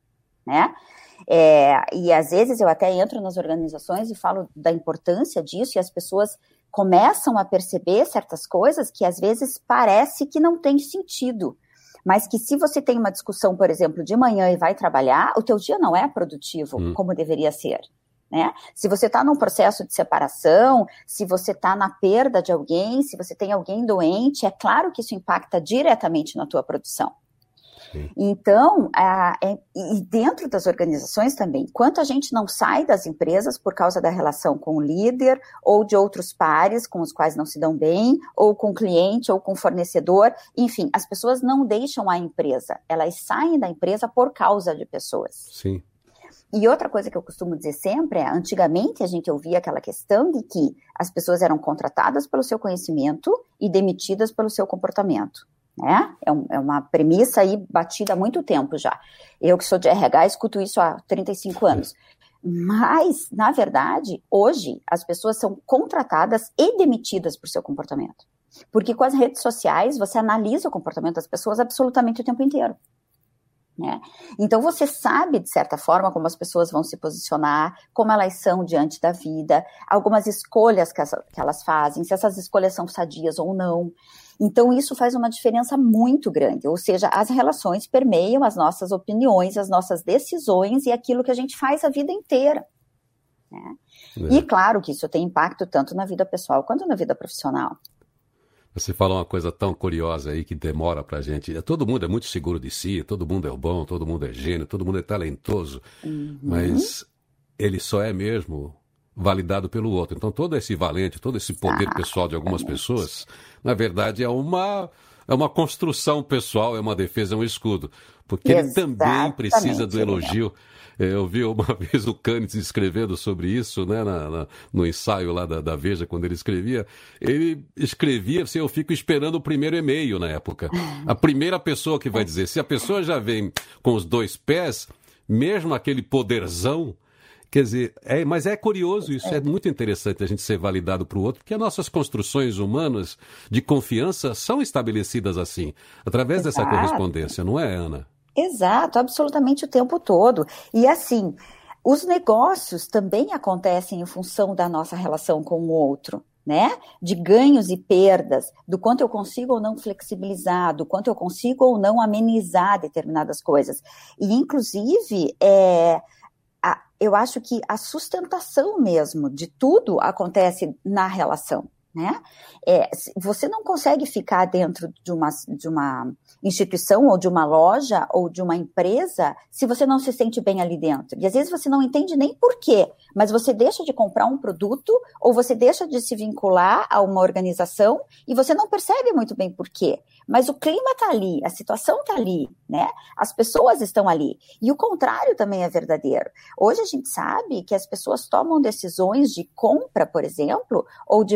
né? É, e às vezes eu até entro nas organizações e falo da importância disso, e as pessoas começam a perceber certas coisas que às vezes parece que não tem sentido. Mas que se você tem uma discussão, por exemplo, de manhã e vai trabalhar, o teu dia não é produtivo hum. como deveria ser, né? Se você está num processo de separação, se você está na perda de alguém, se você tem alguém doente, é claro que isso impacta diretamente na tua produção. Sim. Então, a, é, e dentro das organizações também, quanto a gente não sai das empresas por causa da relação com o líder ou de outros pares com os quais não se dão bem, ou com o cliente, ou com o fornecedor, enfim, as pessoas não deixam a empresa, elas saem da empresa por causa de pessoas. Sim. E outra coisa que eu costumo dizer sempre é, antigamente a gente ouvia aquela questão de que as pessoas eram contratadas pelo seu conhecimento e demitidas pelo seu comportamento. Né? É, um, é uma premissa aí batida há muito tempo já. Eu que sou de R H escuto isso há trinta e cinco anos. Mas, na verdade, hoje as pessoas são contratadas e demitidas por seu comportamento. Porque com as redes sociais você analisa o comportamento das pessoas absolutamente o tempo inteiro. Né? Então você sabe, de certa forma, como as pessoas vão se posicionar, como elas são diante da vida, algumas escolhas que, as, que elas fazem, se essas escolhas são sadias ou não. Então isso faz uma diferença muito grande, ou seja, as relações permeiam as nossas opiniões, as nossas decisões e aquilo que a gente faz a vida inteira. Né? É. E claro que isso tem impacto tanto na vida pessoal quanto na vida profissional. Você falou uma coisa tão curiosa aí que demora pra gente. Todo mundo é muito seguro de si, todo mundo é bom, todo mundo é gênio, todo mundo é talentoso, uhum. mas ele só é mesmo validado pelo outro. Então todo esse valente, todo esse poder ah, pessoal de algumas realmente. pessoas, na verdade é uma, é uma construção pessoal, é uma defesa, é um escudo. Porque Exatamente. ele também precisa do elogio. Eu vi uma vez o Canitz escrevendo sobre isso, né, na, na, no ensaio lá da, da Veja, quando ele escrevia. Ele escrevia assim, eu fico esperando o primeiro e-mail na época. A primeira pessoa que vai dizer. Se a pessoa já vem com os dois pés, mesmo aquele poderzão, quer dizer, é, mas é curioso isso, é. é muito interessante a gente ser validado para o outro, porque as nossas construções humanas de confiança são estabelecidas assim, através Exato. dessa correspondência, não é, Ana? Exato, absolutamente o tempo todo. E assim, os negócios também acontecem em função da nossa relação com o outro, né? De ganhos e perdas, do quanto eu consigo ou não flexibilizar, do quanto eu consigo ou não amenizar determinadas coisas. E, inclusive, é, a, eu acho que a sustentação mesmo de tudo acontece na relação, né? É, você não consegue ficar dentro de uma, de uma instituição ou de uma loja ou de uma empresa se você não se sente bem ali dentro. E às vezes você não entende nem por quê, mas você deixa de comprar um produto ou você deixa de se vincular a uma organização e você não percebe muito bem por quê. Mas o clima está ali, a situação está ali, né? As pessoas estão ali. E o contrário também é verdadeiro. Hoje a gente sabe que as pessoas tomam decisões de compra, por exemplo, ou de manter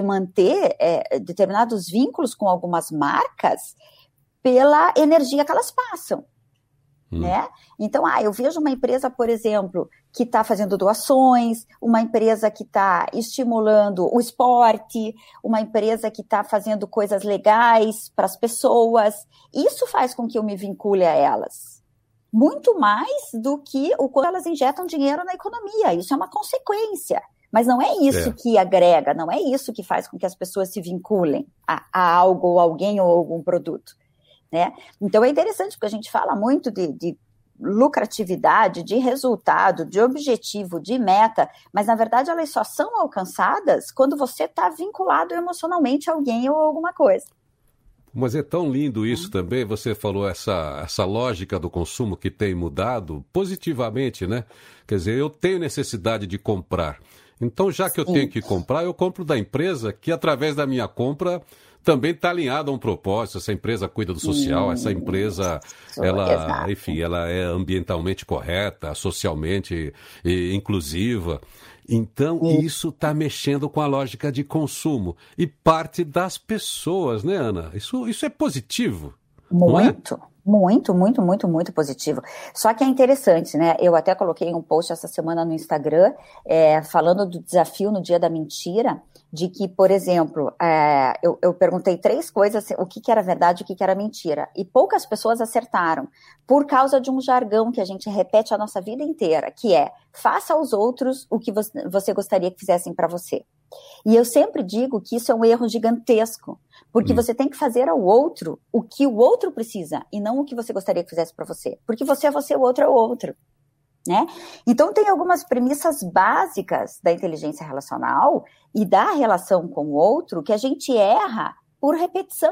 ter é, determinados vínculos com algumas marcas pela energia que elas passam. Hum. Né? Então, ah, eu vejo uma empresa, por exemplo, que está fazendo doações, uma empresa que está estimulando o esporte, uma empresa que está fazendo coisas legais para as pessoas. Isso faz com que eu me vincule a elas. Muito mais do que o quanto elas injetam dinheiro na economia. Isso é uma consequência. Mas não é isso é. que agrega, não é isso que faz com que as pessoas se vinculem a, a algo, ou alguém, ou algum produto. Né? Então é interessante, porque a gente fala muito de, de lucratividade, de resultado, de objetivo, de meta, mas na verdade elas só são alcançadas quando você está vinculado emocionalmente a alguém ou alguma coisa. Mas é tão lindo isso também, você falou essa, essa lógica do consumo que tem mudado positivamente, né? Quer dizer, eu tenho necessidade de comprar, então já que Sim. eu tenho que comprar, eu compro da empresa que através da minha compra também está alinhada a um propósito. Essa empresa cuida do social, hum, essa empresa, ela, exato. enfim, ela é ambientalmente correta, socialmente e inclusiva. Então, hum. isso está mexendo com a lógica de consumo. E parte das pessoas, né, Ana? Isso, isso é positivo. Muito, muito, muito, muito, muito positivo. Só que é interessante, né? Eu até coloquei um post essa semana no Instagram, é, falando do desafio no Dia da Mentira, de que, por exemplo, é, eu, eu perguntei três coisas, o que, que era verdade e o que, que era mentira, e poucas pessoas acertaram, por causa de um jargão que a gente repete a nossa vida inteira, que é, faça aos outros o que você, você gostaria que fizessem para você. E eu sempre digo que isso é um erro gigantesco, porque hum. você tem que fazer ao outro o que o outro precisa, e não o que você gostaria que fizesse para você, porque você é você, o outro é o outro. Né? Então tem algumas premissas básicas da inteligência relacional e da relação com o outro que a gente erra por repetição,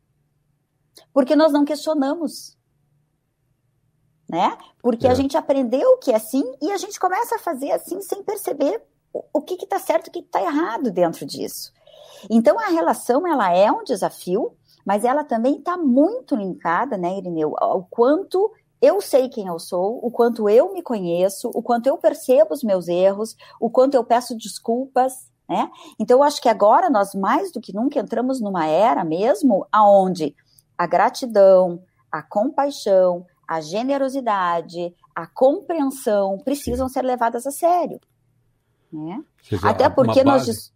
porque nós não questionamos, né? Porque é. a gente aprendeu que é assim e a gente começa a fazer assim sem perceber o que está certo e o que está errado dentro disso. Então a relação ela é um desafio, mas ela também está muito linkada, né, Irineu, ao quanto eu sei quem eu sou, o quanto eu me conheço, o quanto eu percebo os meus erros, o quanto eu peço desculpas, né? Então, eu acho que agora nós, mais do que nunca, entramos numa era mesmo onde a gratidão, a compaixão, a generosidade, a compreensão precisam ser levadas a sério. Né? Seja, Até porque base... nós...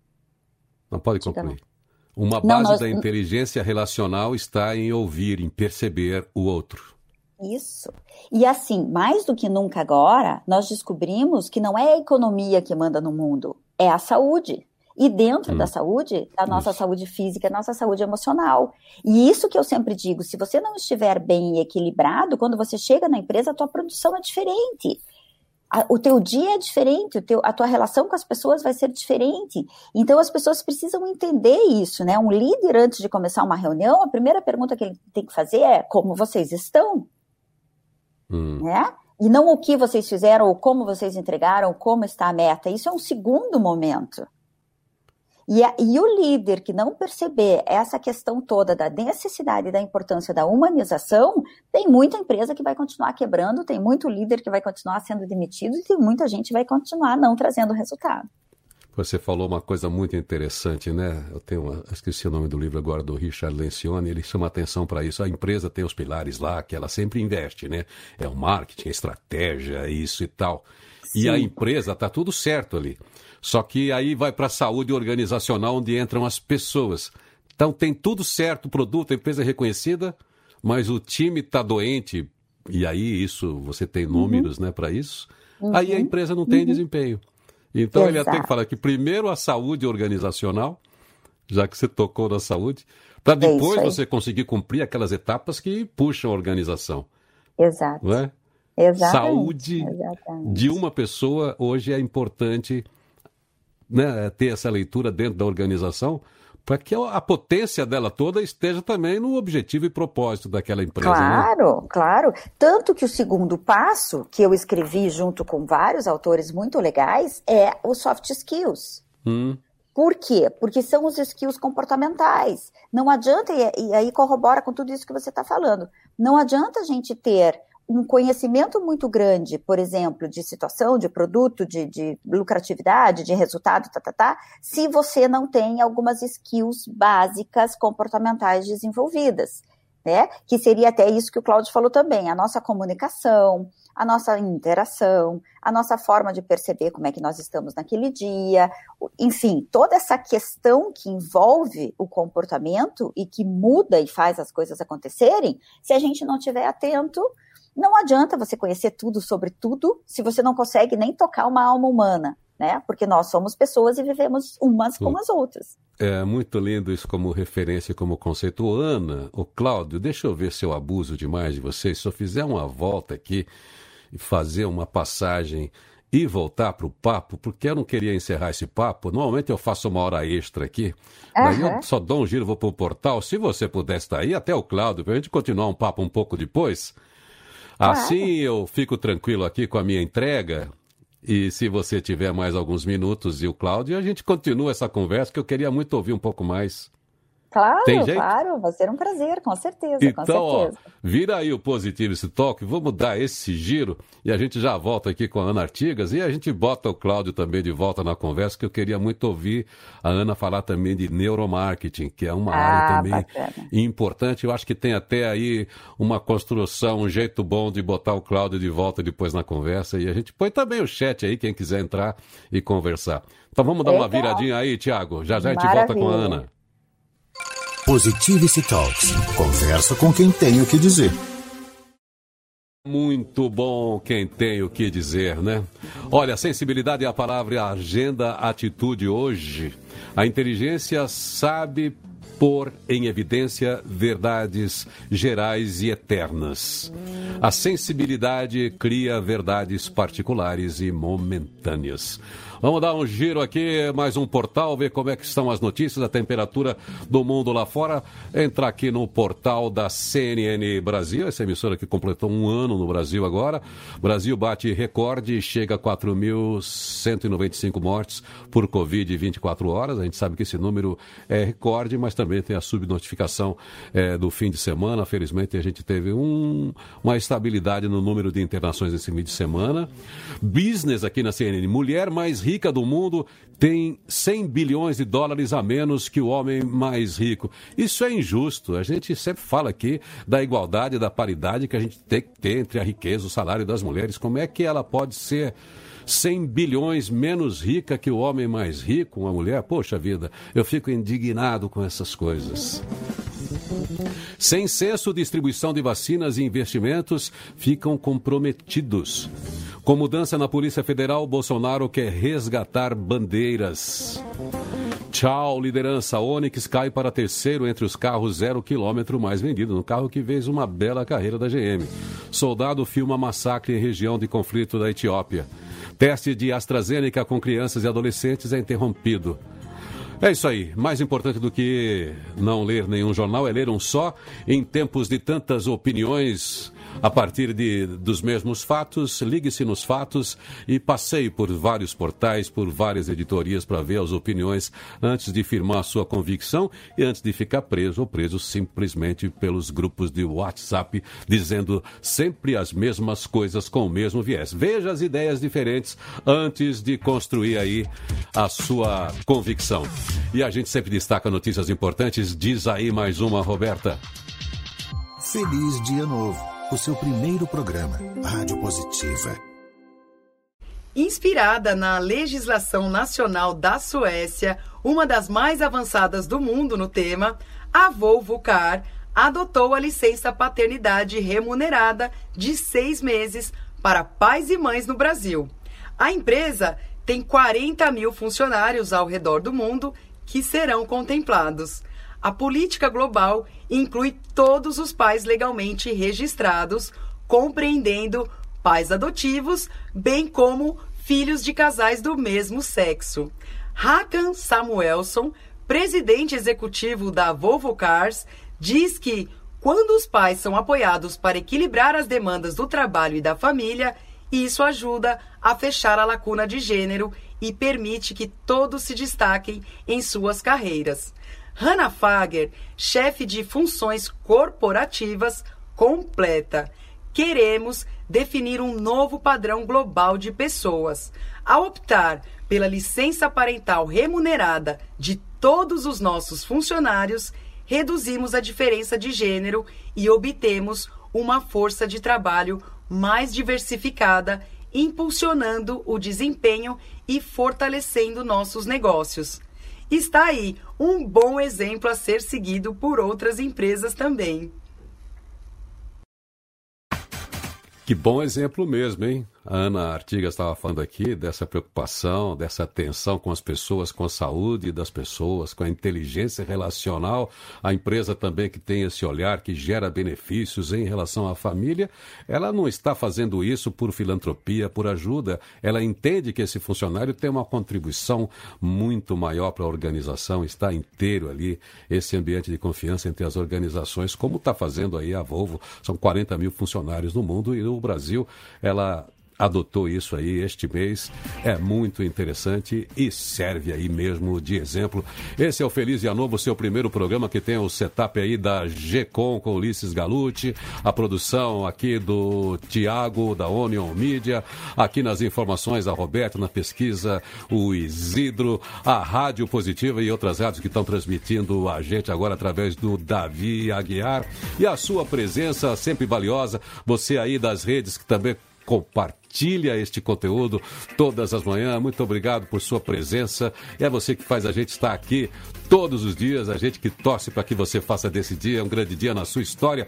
Não pode concluir. Uma base Não, nós... da inteligência relacional está em ouvir, em perceber o outro. Isso. E assim, mais do que nunca agora, nós descobrimos que não é a economia que manda no mundo, é a saúde. E dentro hum. da saúde, a nossa isso. saúde física, a nossa saúde emocional. E isso que eu sempre digo, se você não estiver bem e equilibrado, quando você chega na empresa, a tua produção é diferente. A, o teu dia é diferente, o teu, a tua relação com as pessoas vai ser diferente. Então as pessoas precisam entender isso, né? Um líder, antes de começar uma reunião, a primeira pergunta que ele tem que fazer é como vocês estão? Hum. Né? E não o que vocês fizeram, ou como vocês entregaram, ou como está a meta. Isso é um segundo momento. E, a, e o líder que não perceber essa questão toda da necessidade e da importância da humanização, tem muita empresa que vai continuar quebrando, tem muito líder que vai continuar sendo demitido e tem muita gente que vai continuar não trazendo resultado. Você falou uma coisa muito interessante, né? Eu tenho uma, esqueci o nome do livro agora, do Richard Lencioni, ele chama atenção para isso. A empresa tem os pilares lá que ela sempre investe, né? É o marketing, a estratégia, isso e tal. Sim. E a empresa tá tudo certo ali. Só que aí vai para a saúde organizacional, onde entram as pessoas. Então tem tudo certo, o produto, a empresa é reconhecida, mas o time está doente, e aí isso, você tem números, uhum. né, para isso. Uhum. Aí a empresa não tem uhum. desempenho. Então Exato. Ele até que falar que primeiro a saúde organizacional, já que você tocou na saúde, para depois é você conseguir cumprir aquelas etapas que puxam a organização. Exato. Não é? Exatamente. Saúde Exatamente. De uma pessoa hoje é importante, né, ter essa leitura dentro da organização, para que a potência dela toda esteja também no objetivo e propósito daquela empresa. Claro, né? claro. Tanto que o segundo passo, que eu escrevi junto com vários autores muito legais, é os soft skills. Hum. Por quê? Porque são os skills comportamentais. Não adianta, e aí corrobora com tudo isso que você está falando, não adianta a gente ter um conhecimento muito grande, por exemplo, de situação, de produto, de, de lucratividade, de resultado, tá, tá, tá, se você não tem algumas skills básicas comportamentais desenvolvidas, né? Que seria até isso que o Cláudio falou também, a nossa comunicação, a nossa interação, a nossa forma de perceber como é que nós estamos naquele dia, enfim, toda essa questão que envolve o comportamento e que muda e faz as coisas acontecerem, se a gente não estiver atento, não adianta você conhecer tudo sobre tudo se você não consegue nem tocar uma alma humana, né? Porque nós somos pessoas e vivemos umas como as outras. É muito lindo isso como referência, como conceito. Ô, Ana, ô Cláudio, deixa eu ver se eu abuso demais de vocês. Se eu fizer uma volta aqui e fazer uma passagem e voltar para o papo, porque eu não queria encerrar esse papo. Normalmente eu faço uma hora extra aqui, uhum. Mas eu só dou um giro, vou para o portal. Se você pudesse estar aí, até o Cláudio, para a gente continuar um papo um pouco depois. Assim eu fico tranquilo aqui com a minha entrega. E se você tiver mais alguns minutos e o Cláudio, a gente continua essa conversa, que eu queria muito ouvir um pouco mais. Claro, claro, vai ser um prazer, com certeza, então, com certeza. Ó, vira aí o Positivity Talk, vamos dar esse giro e a gente já volta aqui com a Ana Artigas e a gente bota o Cláudio também de volta na conversa, que eu queria muito ouvir a Ana falar também de neuromarketing, que é uma ah, área também bacana. Importante. Eu acho que tem até aí uma construção, um jeito bom de botar o Cláudio de volta depois na conversa e a gente põe também o chat aí, quem quiser entrar e conversar. Então vamos dar Legal. Uma viradinha aí, Thiago, já já a gente Maravilha. Volta com a Ana. Positivity Talks. Conversa com quem tem o que dizer. Muito bom quem tem o que dizer, né? Olha, sensibilidade é a palavra e a agenda, a atitude hoje. A inteligência sabe pôr em evidência verdades gerais e eternas. A sensibilidade cria verdades particulares e momentâneas. Vamos dar um giro aqui, mais um portal, ver como é que estão as notícias, a temperatura do mundo lá fora. Entrar aqui no portal da C N N Brasil, essa emissora que completou um ano no Brasil agora. Brasil bate recorde e chega a quatro mil cento e noventa e cinco mortes por Covid em vinte e quatro horas. A gente sabe que esse número é recorde, mas também tem a subnotificação é, do fim de semana. Felizmente a gente teve um, uma estabilidade no número de internações esse fim de semana. Business aqui na C N N, mulher mais rica rica do mundo tem cem bilhões de dólares a menos que o homem mais rico. Isso é injusto. A gente sempre fala aqui da igualdade, da paridade que a gente tem que ter entre a riqueza, o salário das mulheres. Como é que ela pode ser cem bilhões menos rica que o homem mais rico, uma mulher? Poxa vida, eu fico indignado com essas coisas. Sem censo, distribuição de vacinas e investimentos ficam comprometidos. Com mudança na Polícia Federal, Bolsonaro quer resgatar bandeiras. Tchau, liderança. Onix cai para terceiro entre os carros zero quilômetro mais vendidos, no carro que fez uma bela carreira da G M. Soldado filma massacre em região de conflito da Etiópia. Teste de AstraZeneca com crianças e adolescentes é interrompido. É isso aí. Mais importante do que não ler nenhum jornal é ler um só. Em tempos de tantas opiniões a partir de, dos mesmos fatos, ligue-se nos fatos e passeie por vários portais, por várias editorias para ver as opiniões antes de firmar a sua convicção e antes de ficar preso ou preso simplesmente pelos grupos de WhatsApp dizendo sempre as mesmas coisas com o mesmo viés. Veja as ideias diferentes antes de construir aí a sua convicção. E a gente sempre destaca notícias importantes. Diz aí mais uma, Roberta. Feliz Dia Novo, o seu primeiro programa, Rádio Positiva. Inspirada na legislação nacional da Suécia, uma das mais avançadas do mundo no tema, a Volvo Car adotou a licença paternidade remunerada de seis meses para pais e mães no Brasil. A empresa tem quarenta mil funcionários ao redor do mundo que serão contemplados. A política global inclui todos os pais legalmente registrados, compreendendo pais adotivos, bem como filhos de casais do mesmo sexo. Hakan Samuelson, presidente executivo da Volvo Cars, diz que, quando os pais são apoiados para equilibrar as demandas do trabalho e da família, isso ajuda a fechar a lacuna de gênero e permite que todos se destaquem em suas carreiras. Hannah Fager, chefe de funções corporativas, completa: queremos definir um novo padrão global de pessoas. Ao optar pela licença parental remunerada de todos os nossos funcionários, reduzimos a diferença de gênero e obtemos uma força de trabalho mais diversificada, impulsionando o desempenho e fortalecendo nossos negócios. Está aí um bom exemplo a ser seguido por outras empresas também. Que bom exemplo mesmo, hein? A Ana Artigas estava falando aqui dessa preocupação, dessa atenção com as pessoas, com a saúde das pessoas, com a inteligência relacional. A empresa também que tem esse olhar, que gera benefícios em relação à família, ela não está fazendo isso por filantropia, por ajuda. Ela entende que esse funcionário tem uma contribuição muito maior para a organização, está inteiro ali, esse ambiente de confiança entre as organizações, como está fazendo aí a Volvo. São quarenta mil funcionários no mundo e no Brasil ela adotou isso aí este mês, é muito interessante e serve aí mesmo de exemplo. Esse é o Feliz Dia Novo, seu primeiro programa que tem o setup aí da G-Com com Ulisses Galucci, a produção aqui do Tiago, da Onion Media, aqui nas informações a Roberto, na pesquisa o Isidro, a Rádio Positiva e outras rádios que estão transmitindo a gente agora através do Davi Aguiar e a sua presença sempre valiosa, você aí das redes que também compartilha este conteúdo todas as manhãs. Muito obrigado por sua presença. É você que faz a gente estar aqui todos os dias, a gente que torce para que você faça desse dia um grande dia na sua história.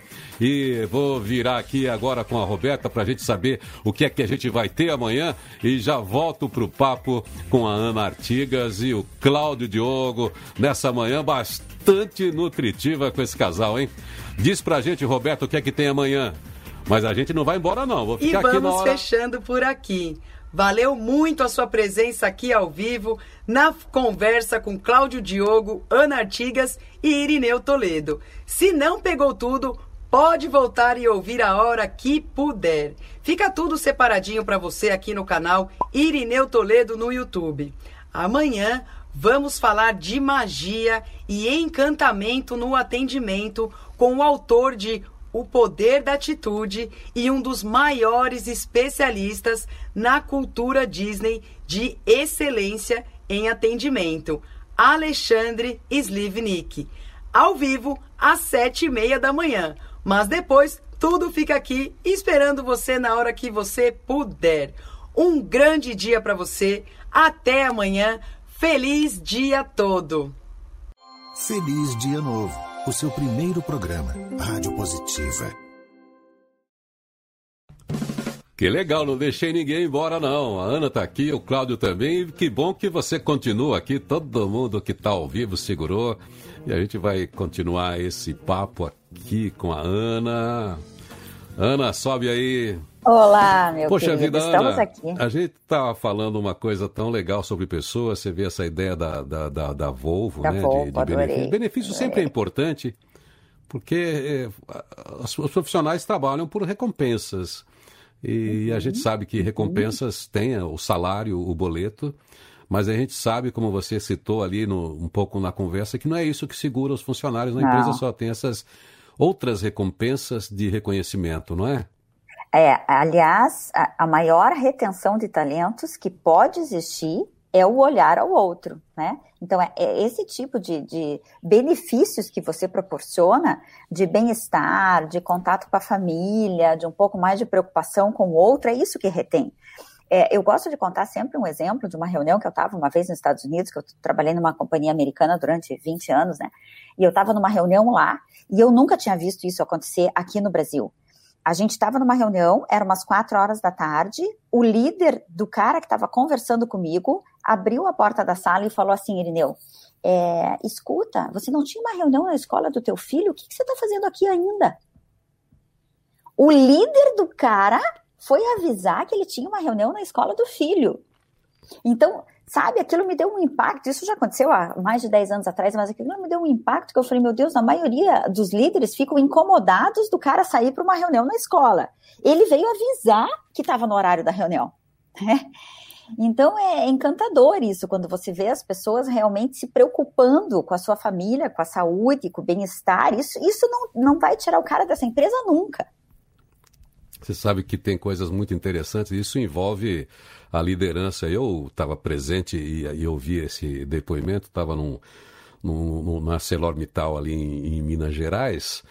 E vou virar aqui agora com a Roberta para a gente saber o que é que a gente vai ter amanhã e já volto para o papo com a Ana Artigas e o Cláudio Diogo nessa manhã bastante nutritiva com esse casal, hein? Diz pra gente, Roberta, o que é que tem amanhã? Mas a gente não vai embora não, vou ficar aqui na hora. E vamos fechando por aqui. Valeu muito a sua presença aqui ao vivo, na conversa com Cláudio Diogo, Ana Artigas e Irineu Toledo. Se não pegou tudo, pode voltar e ouvir a hora que puder. Fica tudo separadinho para você aqui no canal Irineu Toledo no YouTube. Amanhã vamos falar de magia e encantamento no atendimento com o autor de O Poder da Atitude e um dos maiores especialistas na cultura Disney de excelência em atendimento, Alexandre Slivnik, ao vivo às sete e meia da manhã. Mas depois tudo fica aqui esperando você na hora que você puder. Um grande dia para você, até amanhã, feliz dia todo! Feliz Dia Novo, o seu primeiro programa, Rádio Positiva. Que legal, não deixei ninguém embora não. A Ana tá aqui, o Cláudio também. Que bom que você continua aqui, todo mundo que tá ao vivo segurou. E a gente vai continuar esse papo aqui com a Ana. Ana, sobe aí. Olá, meu Poxa querido, vida, estamos Ana, aqui. A gente estava falando uma coisa tão legal sobre pessoas, você vê essa ideia da, da, da, da Volvo, Da né? Volvo, de, de adorei, benefício. Benefício adorei. sempre é importante, porque é, os, os profissionais trabalham por recompensas. E Uhum. a gente sabe que recompensas têm o salário, o boleto, mas a gente sabe, como você citou ali no, um pouco na conversa, que não é isso que segura os funcionários na Não. empresa, só tem essas outras recompensas de reconhecimento, não é? É, aliás, a, a maior retenção de talentos que pode existir é o olhar ao outro, né? Então, é, é esse tipo de, de benefícios que você proporciona, de bem-estar, de contato com a família, de um pouco mais de preocupação com o outro, é isso que retém. É, eu gosto de contar sempre um exemplo de uma reunião que eu estava uma vez nos Estados Unidos, que eu trabalhei numa companhia americana durante vinte anos, né? E eu estava numa reunião lá, e eu nunca tinha visto isso acontecer aqui no Brasil. A gente estava numa reunião, eram umas quatro horas da tarde, o líder do cara que estava conversando comigo abriu a porta da sala e falou assim, Irineu, é, escuta, você não tinha uma reunião na escola do teu filho? O que, que você está fazendo aqui ainda? O líder do cara foi avisar que ele tinha uma reunião na escola do filho. Então, sabe, aquilo me deu um impacto, isso já aconteceu há mais de dez anos atrás, mas aquilo me deu um impacto que eu falei, meu Deus, a maioria dos líderes ficam incomodados do cara sair para uma reunião na escola. Ele veio avisar que estava no horário da reunião. Né? Então, é encantador isso, quando você vê as pessoas realmente se preocupando com a sua família, com a saúde, com o bem-estar. Isso, isso não, não vai tirar o cara dessa empresa nunca. Você sabe que tem coisas muito interessantes, isso envolve a liderança. Eu estava presente e, e ouvi esse depoimento, estava num, num, num, na ArcelorMittal ali em, em Minas Gerais,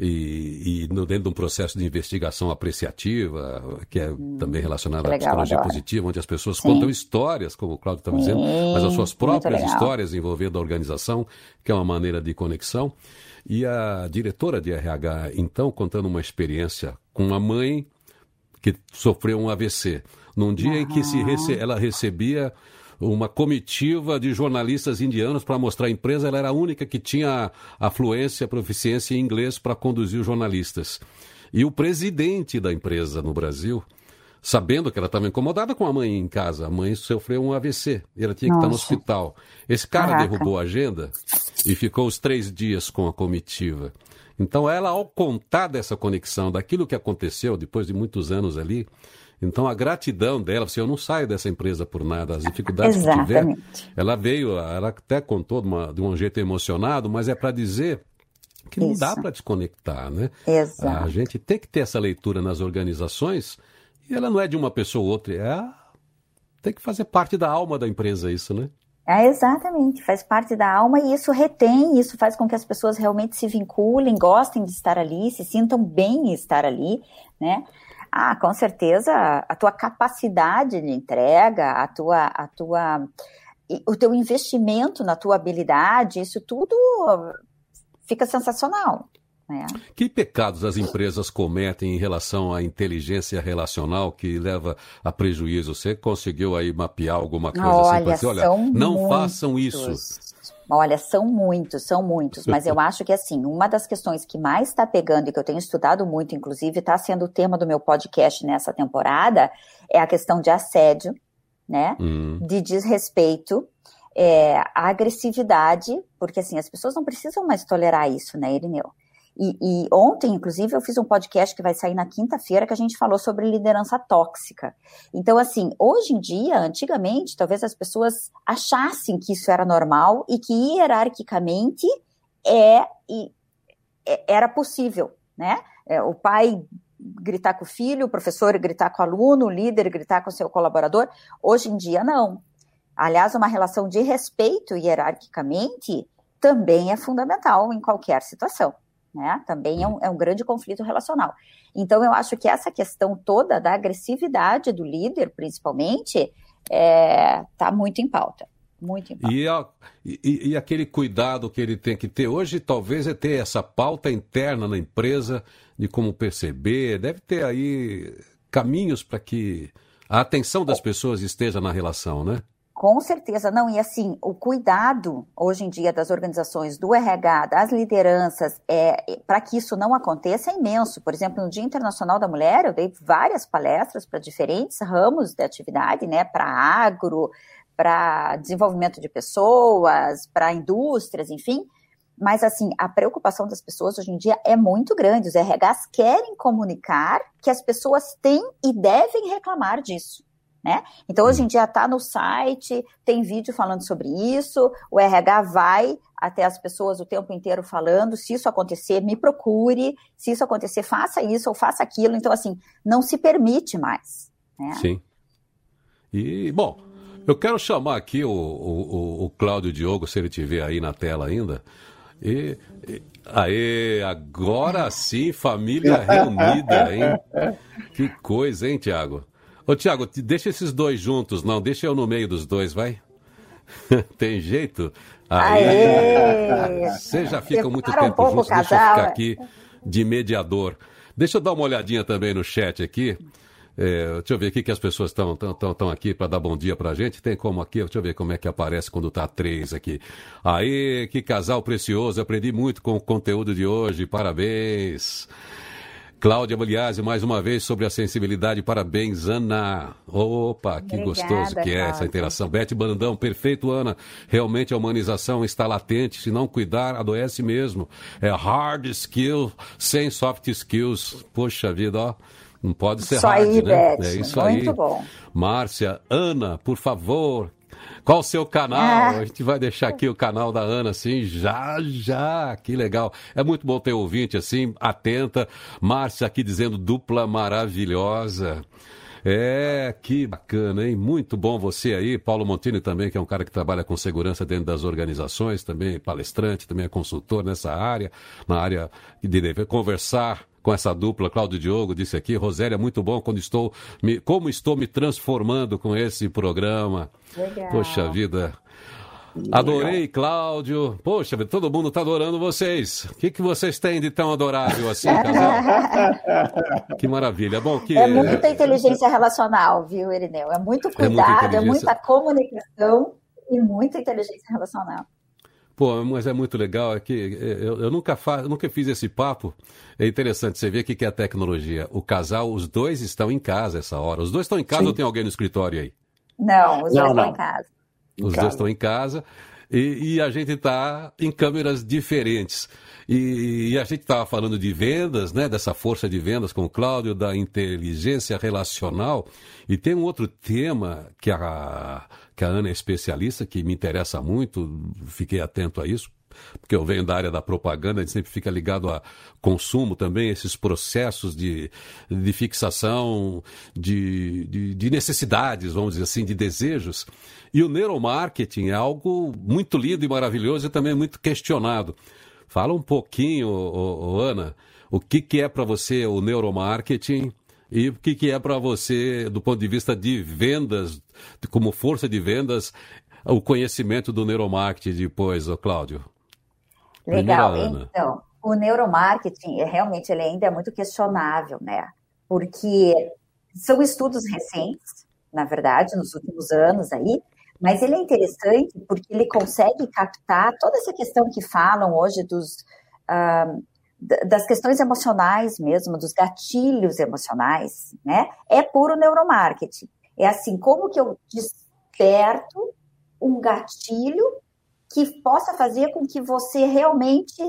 e, e no, dentro de um processo de investigação apreciativa, que é hum, também relacionado à legal, psicologia adoro. positiva, onde as pessoas Sim. contam histórias, como o Cláudio estava dizendo, mas as suas próprias histórias envolvendo a organização, que é uma maneira de conexão. E a diretora de R H, então, contando uma experiência com uma mãe que sofreu um A V C. Num dia uhum. em que se rece... ela recebia uma comitiva de jornalistas indianos para mostrar a empresa, ela era a única que tinha a fluência, a proficiência em inglês para conduzir os jornalistas. E o presidente da empresa no Brasil, sabendo que ela estava incomodada com a mãe em casa, a mãe sofreu um A V C e ela tinha que Nossa. estar no hospital. Esse cara Caraca. derrubou a agenda e ficou os três dias com a comitiva. Então ela, ao contar dessa conexão, daquilo que aconteceu depois de muitos anos ali, então a gratidão dela, assim, eu não saio dessa empresa por nada, as dificuldades Exatamente. que tiver, ela veio, ela até contou de, uma, de um jeito emocionado, mas é para dizer que não Isso. dá para desconectar, né? Exato. A gente tem que ter essa leitura nas organizações, e ela não é de uma pessoa ou outra, é, tem que fazer parte da alma da empresa isso, né? É, exatamente, faz parte da alma e isso retém, isso faz com que as pessoas realmente se vinculem, gostem de estar ali, se sintam bem em estar ali, né? Ah, com certeza, a tua capacidade de entrega, a tua, a tua, o teu investimento na tua habilidade, isso tudo fica sensacional. É. Que pecados as empresas cometem em relação à inteligência relacional que leva a prejuízo? Você conseguiu aí mapear alguma coisa olha, assim? Olha, não muitos. façam isso. Olha, são muitos, são muitos, mas eu acho que assim, uma das questões que mais está pegando e que eu tenho estudado muito, inclusive está sendo o tema do meu podcast nessa temporada, é a questão de assédio, né, hum. de desrespeito, é, a agressividade, porque assim, as pessoas não precisam mais tolerar isso, né, Irineu? E, e ontem, inclusive, eu fiz um podcast que vai sair na quinta-feira que a gente falou sobre liderança tóxica. Então, assim, hoje em dia, antigamente, talvez as pessoas achassem que isso era normal e que hierarquicamente é, e, é, era possível, né? É, o pai gritar com o filho, o professor gritar com o aluno, o líder gritar com o seu colaborador. Hoje em dia, não. Aliás, uma relação de respeito hierarquicamente também é fundamental em qualquer situação. Né? Também é um, é um grande conflito relacional. Então, eu acho que essa questão toda da agressividade do líder, principalmente, está é, muito em pauta. Muito em pauta. E, a, e, e aquele cuidado que ele tem que ter hoje, talvez, é ter essa pauta interna na empresa de como perceber. Deve ter aí caminhos para que a atenção das pessoas esteja na relação, né? Com certeza, não, e assim, o cuidado hoje em dia das organizações, do R H, das lideranças, é, para que isso não aconteça é imenso. Por exemplo, no Dia Internacional da Mulher, eu dei várias palestras para diferentes ramos de atividade, né, para agro, para desenvolvimento de pessoas, para indústrias, enfim. Mas assim, a preocupação das pessoas hoje em dia é muito grande. Os R Hs querem comunicar que as pessoas têm e devem reclamar disso. Né? Então, hoje em dia está no site, tem vídeo falando sobre isso, o R H vai até as pessoas o tempo inteiro falando, se isso acontecer, me procure, se isso acontecer, faça isso ou faça aquilo. Então, assim, não se permite mais. Né? Sim. E, bom, eu quero chamar aqui o, o, o Cláudio Diogo, se ele estiver aí na tela ainda. E, e aê, agora sim, família reunida, hein? Que coisa, hein, Tiago? Ô, Tiago, deixa esses dois juntos, não, deixa eu no meio dos dois, vai? Tem jeito? Aí, você já fica muito tempo um juntos, deixa eu ficar aqui de mediador. Deixa eu dar uma olhadinha também no chat aqui. É, deixa eu ver aqui que as pessoas estão tão, tão, tão aqui para dar bom dia pra gente. Tem como aqui, deixa eu ver como é que aparece quando tá três aqui. Aí, que casal precioso, aprendi muito com o conteúdo de hoje, parabéns. Cláudia Baliazzi, mais uma vez, sobre a sensibilidade. Parabéns, Ana. Opa, que Obrigada, gostoso que é Cláudia. Essa interação. Bete Bandão, perfeito, Ana. Realmente a humanização está latente. Se não cuidar, adoece mesmo. É hard skill sem soft skills. Poxa vida, ó. Não pode ser isso hard, aí, né? Bete. É isso Muito aí. Bom. Márcia, Ana, por favor. Qual o seu canal? A gente vai deixar aqui o canal da Ana, assim, já, já. Que legal. É muito bom ter ouvinte, assim, atenta. Márcia aqui dizendo dupla maravilhosa. É, que bacana, hein? Muito bom você aí. Paulo Montini também, que é um cara que trabalha com segurança dentro das organizações, também palestrante, também é consultor nessa área, na área de conversar com essa dupla. Cláudio Diogo disse aqui, Rosélia, muito bom quando estou me, como estou me transformando com esse programa. Legal. Poxa vida. Adorei, legal. Cláudio. Poxa vida, todo mundo está adorando vocês. O que, que vocês têm de tão adorável assim, casal? Que maravilha. Bom, que... É muita inteligência relacional, viu, Irineu? É muito cuidado, é, é muita comunicação e muita inteligência relacional. Pô, mas é muito legal, é que eu, eu nunca, fa... nunca fiz esse papo. É interessante, você vê o que é a tecnologia. O casal, os dois estão em casa essa hora. Os dois estão em casa. Sim. Ou tem alguém no escritório aí? Não, os não, dois não. estão em casa. Os dois estão em casa e, e a gente está em câmeras diferentes. E, e a gente estava falando de vendas, né? Dessa força de vendas com o Cláudio, da inteligência relacional. E tem um outro tema que a, que a Ana é especialista, que me interessa muito, fiquei atento a isso, porque eu venho da área da propaganda, a gente sempre fica ligado a consumo também, esses processos de, de fixação de, de, de necessidades, vamos dizer assim, de desejos. E o neuromarketing é algo muito lindo e maravilhoso e também muito questionado. Fala um pouquinho, ô, ô, Ana, o que, que é para você o neuromarketing e o que, que é para você, do ponto de vista de vendas, como força de vendas, o conhecimento do neuromarketing depois, ô Cláudio. Legal, então, o neuromarketing, realmente, ele ainda é muito questionável, né? Porque são estudos recentes, na verdade, nos últimos anos aí, mas ele é interessante porque ele consegue captar toda essa questão que falam hoje dos, uh, das questões emocionais mesmo, dos gatilhos emocionais, né? É puro neuromarketing. É assim, como que eu desperto um gatilho que possa fazer com que você realmente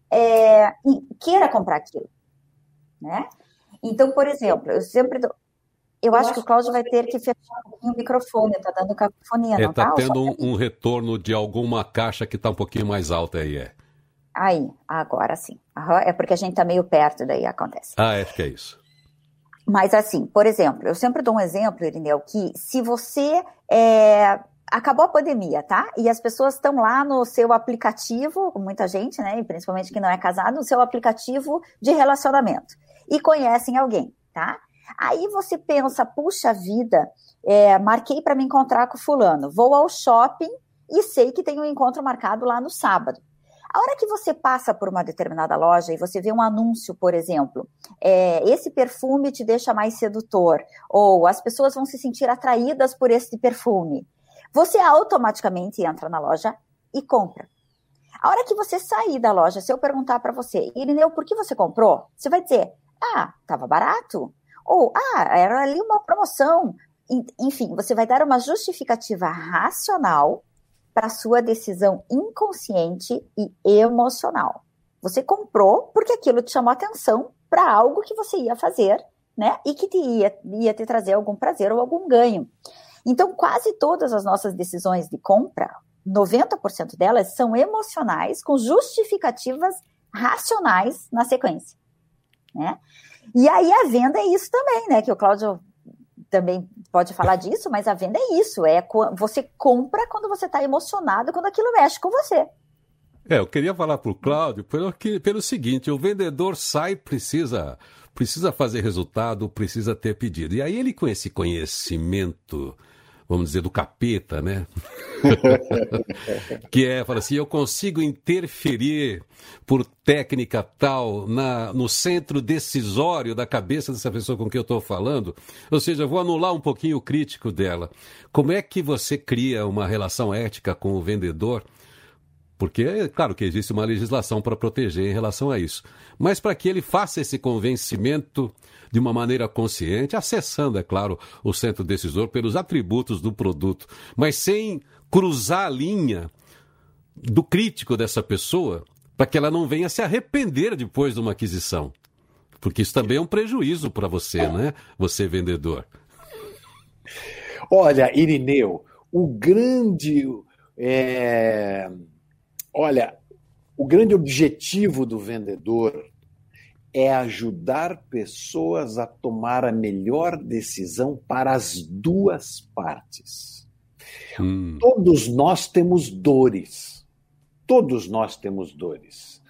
é, queira comprar aquilo, né? Então, por exemplo, eu sempre... Do... Eu, eu acho que o Cláudio vai ter que fechar um pouquinho o microfone, está dando cacofonia, é, não tá? Está tendo um, um retorno de alguma caixa que está um pouquinho mais alta aí, é. Aí, agora sim. Uhum, é porque a gente está meio perto, daí acontece. Ah, acho que é isso. Mas assim, por exemplo, eu sempre dou um exemplo, Irineu, que se você... É... Acabou a pandemia, tá? E as pessoas estão lá no seu aplicativo, muita gente, né? Principalmente que não é casado, no seu aplicativo de relacionamento. E conhecem alguém, tá? Aí você pensa, puxa vida, é, marquei para me encontrar com fulano. Vou ao shopping e sei que tem um encontro marcado lá no sábado. A hora que você passa por uma determinada loja e você vê um anúncio, por exemplo, é, esse perfume te deixa mais sedutor, ou as pessoas vão se sentir atraídas por esse perfume. Você automaticamente entra na loja e compra. A hora que você sair da loja, se eu perguntar para você, Irineu, por que você comprou? Você vai dizer, ah, estava barato. Ou, ah, era ali uma promoção. Enfim, você vai dar uma justificativa racional para a sua decisão inconsciente e emocional. Você comprou porque aquilo te chamou atenção para algo que você ia fazer, né? E que te ia, ia te trazer algum prazer ou algum ganho. Então, quase todas as nossas decisões de compra, noventa por cento delas são emocionais, com justificativas racionais na sequência, né? E aí a venda é isso também, né? Que o Cláudio também pode falar disso, mas a venda é isso, é você compra quando você está emocionado, quando aquilo mexe com você. É, eu queria falar para o Cláudio pelo, pelo seguinte, o vendedor sai, precisa... precisa fazer resultado, precisa ter pedido. E aí ele, com esse conhecimento, vamos dizer, do capeta, né? Que é, fala assim, eu consigo interferir por técnica tal na, no centro decisório da cabeça dessa pessoa com quem eu estou falando. Ou seja, eu vou anular um pouquinho o crítico dela. Como é que você cria uma relação ética com o vendedor? Porque é claro que existe uma legislação para proteger em relação a isso. Mas para que ele faça esse convencimento de uma maneira consciente, acessando, é claro, o centro decisor pelos atributos do produto, mas sem cruzar a linha do crítico dessa pessoa, para que ela não venha se arrepender depois de uma aquisição. Porque isso também é um prejuízo para você, né? Você vendedor. Olha, Irineu, o grande, é, olha, o grande objetivo do vendedor é ajudar pessoas a tomar a melhor decisão para as duas partes. Hum. Todos nós temos dores. Todos nós temos dores.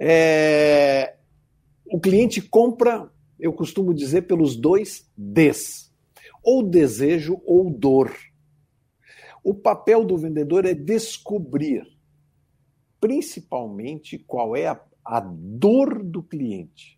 É, o cliente compra, eu costumo dizer, pelos dois Ds. Ou desejo ou dor. O papel do vendedor é descobrir, principalmente, qual é a, a dor do cliente.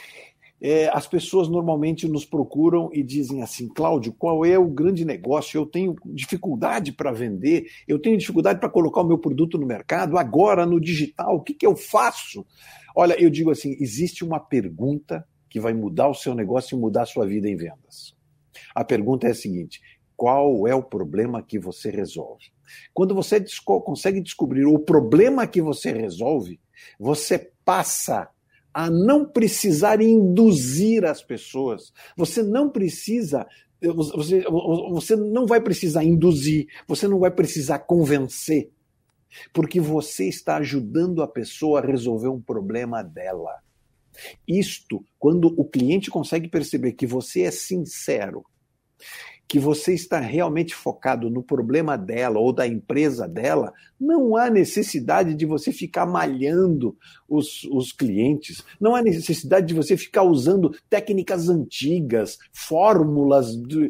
É, as pessoas normalmente nos procuram e dizem assim: Cláudio, qual é o grande negócio? Eu tenho dificuldade para vender, eu tenho dificuldade para colocar o meu produto no mercado, agora no digital, o que, que eu faço? Olha, eu digo assim, existe uma pergunta que vai mudar o seu negócio e mudar a sua vida em vendas. A pergunta é a seguinte: qual é o problema que você resolve? Quando você desco- consegue descobrir o problema que você resolve, você passa a não precisar induzir as pessoas. Você não precisa, você, você não vai precisar induzir, você não vai precisar convencer, porque você está ajudando a pessoa a resolver um problema dela. Isto, quando o cliente consegue perceber que você é sincero, que você está realmente focado no problema dela ou da empresa dela, não há necessidade de você ficar malhando os, os clientes, não há necessidade de você ficar usando técnicas antigas, fórmulas do,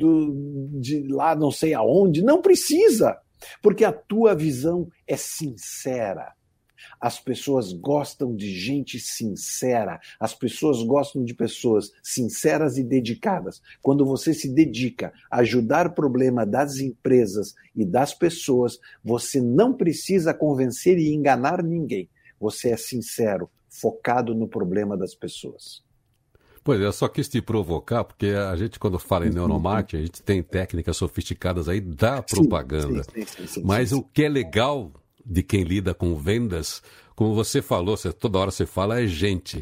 do, de lá não sei aonde, não precisa, porque a tua visão é sincera. As pessoas gostam de gente sincera. As pessoas gostam de pessoas sinceras e dedicadas. Quando você se dedica a ajudar o problema das empresas e das pessoas, você não precisa convencer e enganar ninguém. Você é sincero, focado no problema das pessoas. Pois é, eu só quis te provocar, porque a gente, quando fala em neuromarketing, a gente tem técnicas sofisticadas aí da propaganda. Sim, sim, sim, sim, Mas sim, sim. o que é legal de quem lida com vendas, como você falou, você, toda hora você fala, é gente.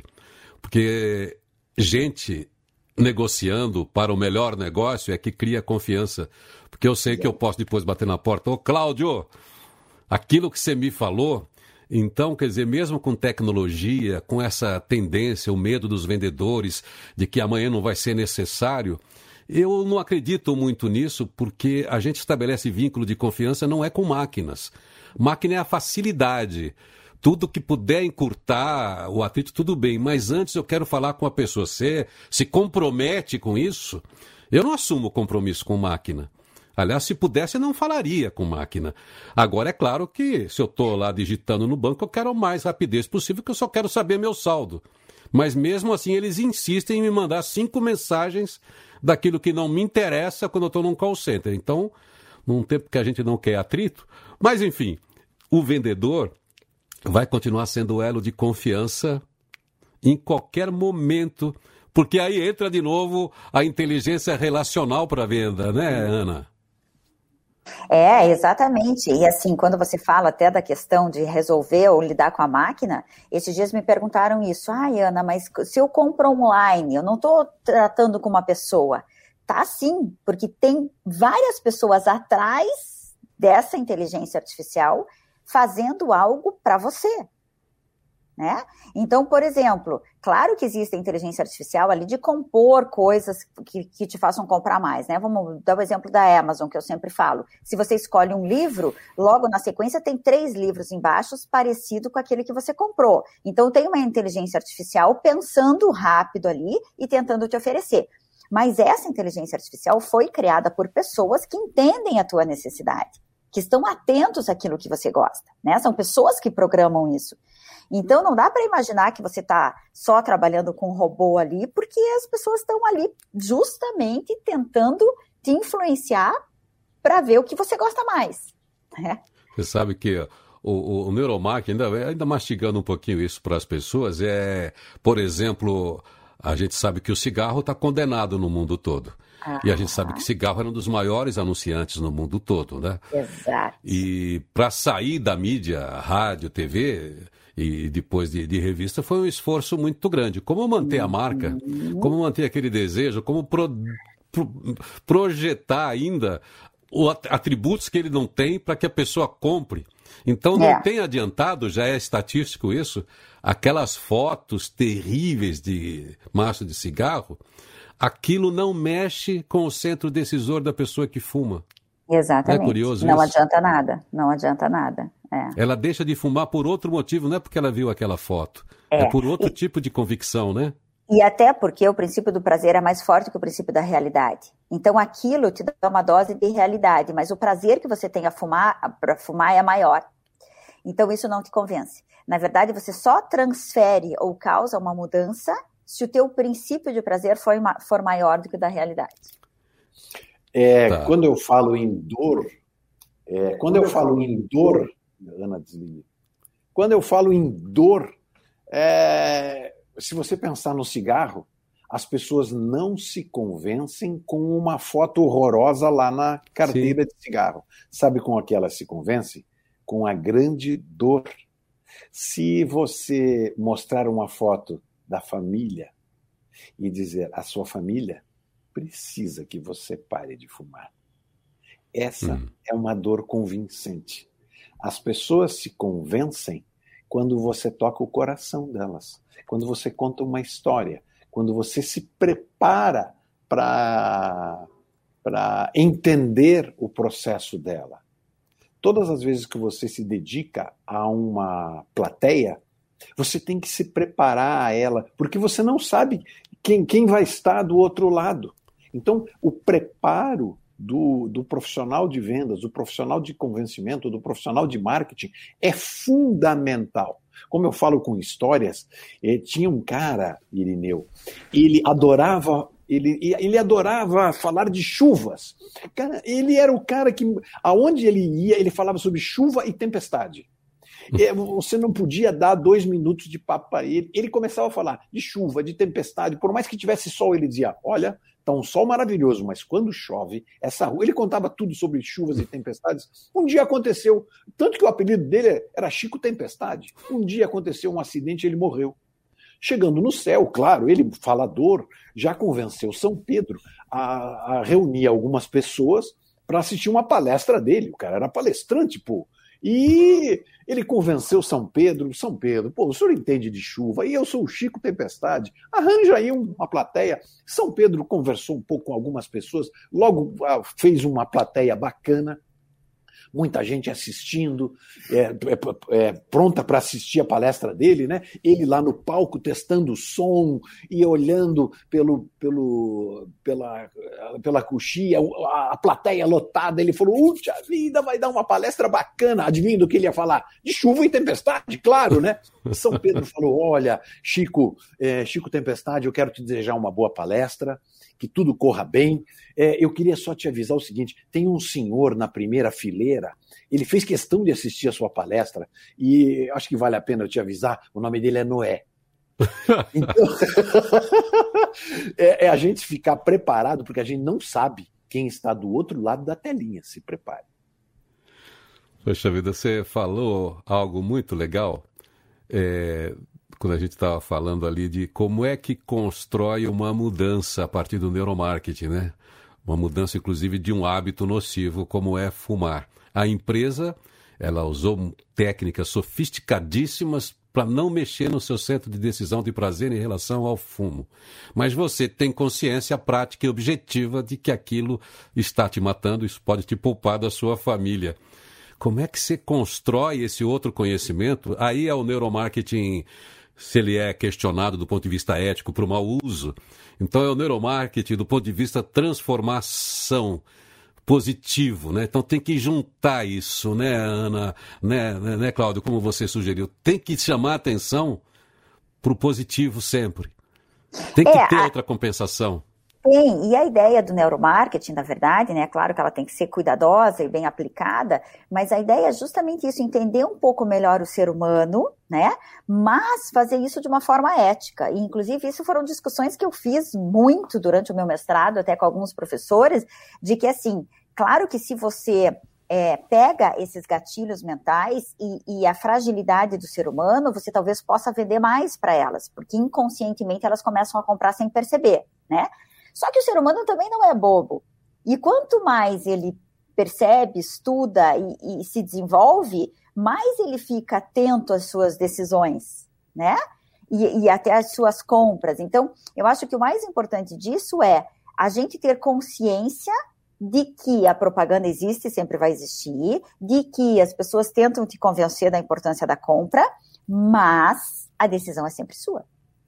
Porque gente negociando para o melhor negócio é que cria confiança. Porque eu sei que eu posso depois bater na porta: ô Cláudio, aquilo que você me falou. Então, quer dizer, mesmo com tecnologia, com essa tendência, o medo dos vendedores de que amanhã não vai ser necessário, eu não acredito muito nisso, porque a gente estabelece vínculo de confiança não é com máquinas. Máquina é a facilidade. Tudo que puder encurtar o atrito, tudo bem. Mas antes eu quero falar com a pessoa. Você se compromete com isso? Eu não assumo compromisso com máquina. Aliás, se pudesse, eu não falaria com máquina. Agora, é claro que se eu estou lá digitando no banco, eu quero o mais rapidez possível, porque eu só quero saber meu saldo. Mas mesmo assim, eles insistem em me mandar cinco mensagens daquilo que não me interessa quando eu estou num call center. Então, num tempo que a gente não quer atrito. Mas, enfim, o vendedor vai continuar sendo o elo de confiança em qualquer momento, porque aí entra de novo a inteligência relacional para a venda, né, Ana? É, exatamente. E assim, quando você fala até da questão de resolver ou lidar com a máquina, esses dias me perguntaram isso. Ai, Ana, mas se eu compro online, eu não estou tratando com uma pessoa. Tá sim, porque tem várias pessoas atrás dessa inteligência artificial fazendo algo para você, né? Então, por exemplo, claro que existe a inteligência artificial ali de compor coisas que, que te façam comprar mais, né? Vamos dar o exemplo da Amazon, que eu sempre falo. Se você escolhe um livro, logo na sequência tem três livros embaixo parecido com aquele que você comprou. Então, tem uma inteligência artificial pensando rápido ali e tentando te oferecer. Mas essa inteligência artificial foi criada por pessoas que entendem a tua necessidade, que estão atentos àquilo que você gosta, né? São pessoas que programam isso. Então, não dá para imaginar que você está só trabalhando com um robô ali, porque as pessoas estão ali justamente tentando te influenciar para ver o que você gosta mais, né? Você sabe que o, o, o neuromarketing, ainda, ainda mastigando um pouquinho isso para as pessoas, é, por exemplo, a gente sabe que o cigarro está condenado no mundo todo. Ah, e a gente sabe que cigarro era um dos maiores anunciantes no mundo todo, né? Exato. E para sair da mídia, rádio, T V e depois de, de revista, foi um esforço muito grande. Como manter a marca, como manter aquele desejo, como pro, pro, projetar ainda atributos que ele não tem para que a pessoa compre. Então, não é. tem adiantado, já é estatístico isso, aquelas fotos terríveis de maço de cigarro, aquilo não mexe com o centro decisor da pessoa que fuma. Exatamente. Não é curioso não isso? adianta nada, não adianta nada. É. Ela deixa de fumar por outro motivo, não é porque ela viu aquela foto. É, é por outro e, tipo de convicção, né? E até porque o princípio do prazer é mais forte que o princípio da realidade. Então aquilo te dá uma dose de realidade, mas o prazer que você tem a fumar, para fumar é maior. Então isso não te convence. Na verdade, você só transfere ou causa uma mudança se o teu princípio de prazer for, for maior do que o da realidade. É, tá. Quando eu falo em dor, é, quando eu falo em dor, Ana, desliga. Quando eu falo em dor, é, se você pensar no cigarro, as pessoas não se convencem com uma foto horrorosa lá na carteira Sim. de cigarro. Sabe com a que elas se convencem? Com a grande dor. Se você mostrar uma foto da família e dizer a sua família precisa que você pare de fumar. Essa hum. é uma dor convincente. As pessoas se convencem quando você toca o coração delas, quando você conta uma história, quando você se prepara para para entender o processo dela. Todas as vezes que você se dedica a uma plateia, você tem que se preparar a ela, porque você não sabe quem, quem vai estar do outro lado. Então, o preparo do, do profissional de vendas, do profissional de convencimento, do profissional de marketing é fundamental. Como eu falo com histórias, eh, tinha um cara, Irineu, ele adorava, ele, ele adorava falar de chuvas. Cara, ele era o cara que, aonde ele ia, ele falava sobre chuva e tempestade. Você não podia dar dois minutos de papo para ele. Ele começava a falar de chuva, de tempestade. Por mais que tivesse sol, ele dizia, olha, tá um sol maravilhoso, mas quando chove, essa rua... Ele contava tudo sobre chuvas e tempestades. Um dia aconteceu, tanto que o apelido dele era Chico Tempestade. Um dia aconteceu um acidente e ele morreu. Chegando no céu, claro, ele, falador, já convenceu São Pedro a, a reunir algumas pessoas para assistir uma palestra dele. O cara era palestrante, pô. E ele convenceu São Pedro, São Pedro, pô, o senhor entende de chuva, e eu sou o Chico Tempestade, arranja aí uma plateia. São Pedro conversou um pouco com algumas pessoas, logo fez uma plateia bacana, muita gente assistindo, é, é, é, pronta para assistir a palestra dele, né? Ele lá no palco testando o som e olhando pelo, pelo, pela, pela coxia, a, a plateia lotada. Ele falou, puxa vida, vai dar uma palestra bacana. Adivinha do que ele ia falar? De chuva e tempestade, claro, né? São Pedro falou, olha, Chico, é, Chico Tempestade, eu quero te desejar uma boa palestra, que tudo corra bem. É, eu queria só te avisar o seguinte, tem um senhor na primeira fileira, ele fez questão de assistir a sua palestra, e acho que vale a pena eu te avisar, o nome dele é Noé. Então, é, é a gente ficar preparado, porque a gente não sabe quem está do outro lado da telinha, se prepare. Poxa vida, você falou algo muito legal, é... quando a gente estava falando ali de como é que constrói uma mudança a partir do neuromarketing, né? Uma mudança, inclusive, de um hábito nocivo, como é fumar. A empresa, ela usou técnicas sofisticadíssimas para não mexer no seu centro de decisão de prazer em relação ao fumo. Mas você tem consciência prática e objetiva de que aquilo está te matando, isso pode te poupar da sua família. Como é que você constrói esse outro conhecimento? Aí é o neuromarketing, se ele é questionado do ponto de vista ético para o mau uso. Então é o neuromarketing do ponto de vista transformação positivo, né? Então tem que juntar isso, né, Ana, né, né, né Cláudio, como você sugeriu. Tem que chamar a atenção para o positivo sempre. Tem que é, ter a... outra compensação. Tem, e a ideia do neuromarketing, na verdade, né, claro que ela tem que ser cuidadosa e bem aplicada, mas a ideia é justamente isso, entender um pouco melhor o ser humano, né, mas fazer isso de uma forma ética, e inclusive isso foram discussões que eu fiz muito durante o meu mestrado, até com alguns professores, de que assim, claro que se você é, pega esses gatilhos mentais e, e a fragilidade do ser humano, você talvez possa vender mais para elas, porque inconscientemente elas começam a comprar sem perceber, né? Só que o ser humano também não é bobo. E quanto mais ele percebe, estuda e, e se desenvolve, mais ele fica atento às suas decisões, né? E, e até às suas compras. Então, eu acho que o mais importante disso é a gente ter consciência de que a propaganda existe, sempre vai existir, de que as pessoas tentam te convencer da importância da compra, mas a decisão é sempre sua.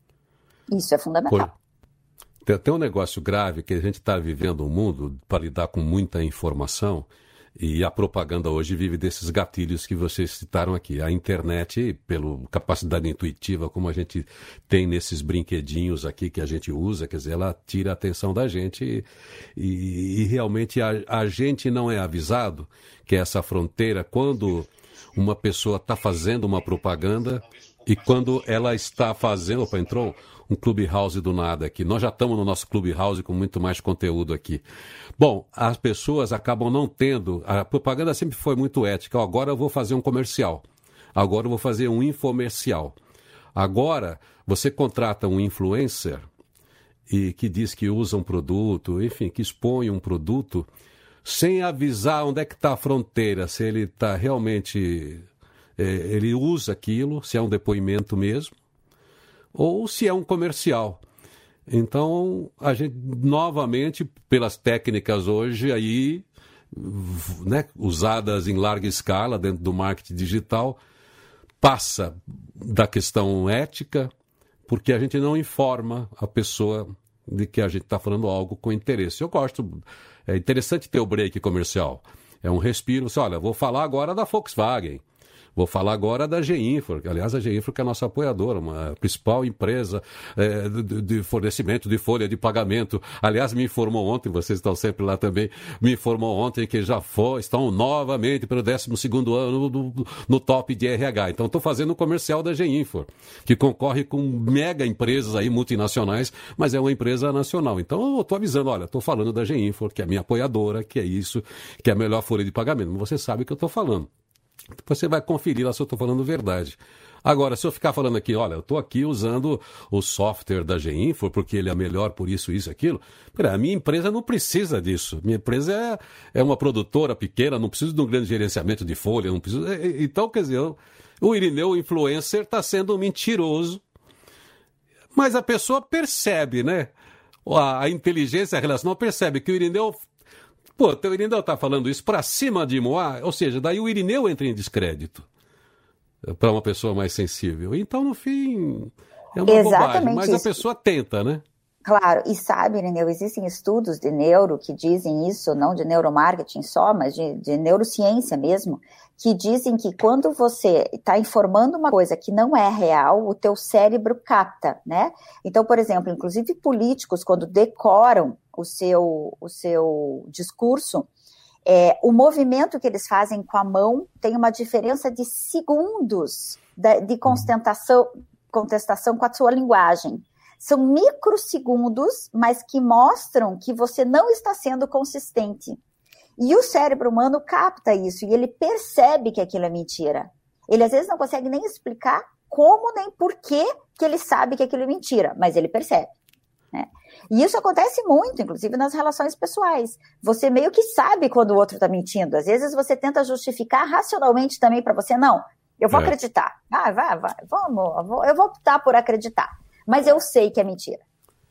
Isso é fundamental. Tem, tem um negócio grave que a gente está vivendo um mundo para lidar com muita informação. E a propaganda hoje vive desses gatilhos que vocês citaram aqui. A internet, pela capacidade intuitiva, como a gente tem nesses brinquedinhos aqui que a gente usa, quer dizer, ela tira a atenção da gente e, e, e realmente a, a gente não é avisado que essa fronteira, quando uma pessoa está fazendo uma propaganda e quando ela está fazendo... Opa, entrou um Clubhouse do nada aqui. Nós já estamos no nosso Clubhouse com muito mais conteúdo aqui. Bom, as pessoas acabam não tendo... A propaganda sempre foi muito ética. Agora eu vou fazer um comercial. Agora eu vou fazer um infomercial. Agora você contrata um influencer e que diz que usa um produto, enfim, que expõe um produto, sem avisar onde é que está a fronteira, se ele está realmente... É, ele usa aquilo, se é um depoimento mesmo, ou se é um comercial. Então, a gente, novamente, pelas técnicas hoje, aí, né, usadas em larga escala dentro do marketing digital, passa da questão ética, porque a gente não informa a pessoa de que a gente está falando algo com interesse. Eu gosto, é interessante ter o break comercial. É um respiro, você, olha, vou falar agora da Volkswagen. Vou falar agora da Geinfor, aliás, a Geinfor que é a nossa apoiadora, uma principal empresa é, de, de fornecimento de folha de pagamento. Aliás, me informou ontem, vocês estão sempre lá também, me informou ontem que já foi, estão novamente pelo décimo segundo ano no, no top de R H. Então, estou fazendo um comercial da Geinfor, que concorre com mega empresas aí, multinacionais, mas é uma empresa nacional. Então, eu estou avisando, olha, estou falando da Geinfor, que é a minha apoiadora, que é isso, que é a melhor folha de pagamento. Mas você sabe o que eu estou falando. Depois você vai conferir lá se eu estou falando verdade. Agora, se eu ficar falando aqui, olha, eu estou aqui usando o software da Geinfor porque ele é melhor por isso, isso, aquilo. Pera, a minha empresa não precisa disso. Minha empresa é, é uma produtora pequena, não precisa de um grande gerenciamento de folha, não precisa... Então, quer dizer, o Irineu, o influencer, está sendo um mentiroso. Mas a pessoa percebe, né? A, a inteligência relacional percebe que o Irineu... Pô, o Irineu está falando isso para cima de Moá, ou seja, daí o Irineu entra em descrédito para uma pessoa mais sensível. Então, no fim, é uma Exatamente bobagem, mas isso. A pessoa tenta, né? Claro, e sabe, Irineu, existem estudos de neuro que dizem isso, não de neuromarketing só, mas de, de neurociência mesmo, que dizem que quando você está informando uma coisa que não é real, o teu cérebro capta, né? Então, por exemplo, inclusive políticos, quando decoram o seu, o seu discurso, é, o movimento que eles fazem com a mão tem uma diferença de segundos de, de contestação, contestação com a sua linguagem. São microsegundos, mas que mostram que você não está sendo consistente. E o cérebro humano capta isso, e ele percebe que aquilo é mentira. Ele às vezes não consegue nem explicar como nem por que que ele sabe que aquilo é mentira, mas ele percebe, né? E isso acontece muito, inclusive nas relações pessoais. Você meio que sabe quando o outro está mentindo. Às vezes você tenta justificar racionalmente também para você. Não, eu vou é. acreditar. Ah, vai, vai, vamos, eu vou optar por acreditar. Mas eu sei que é mentira.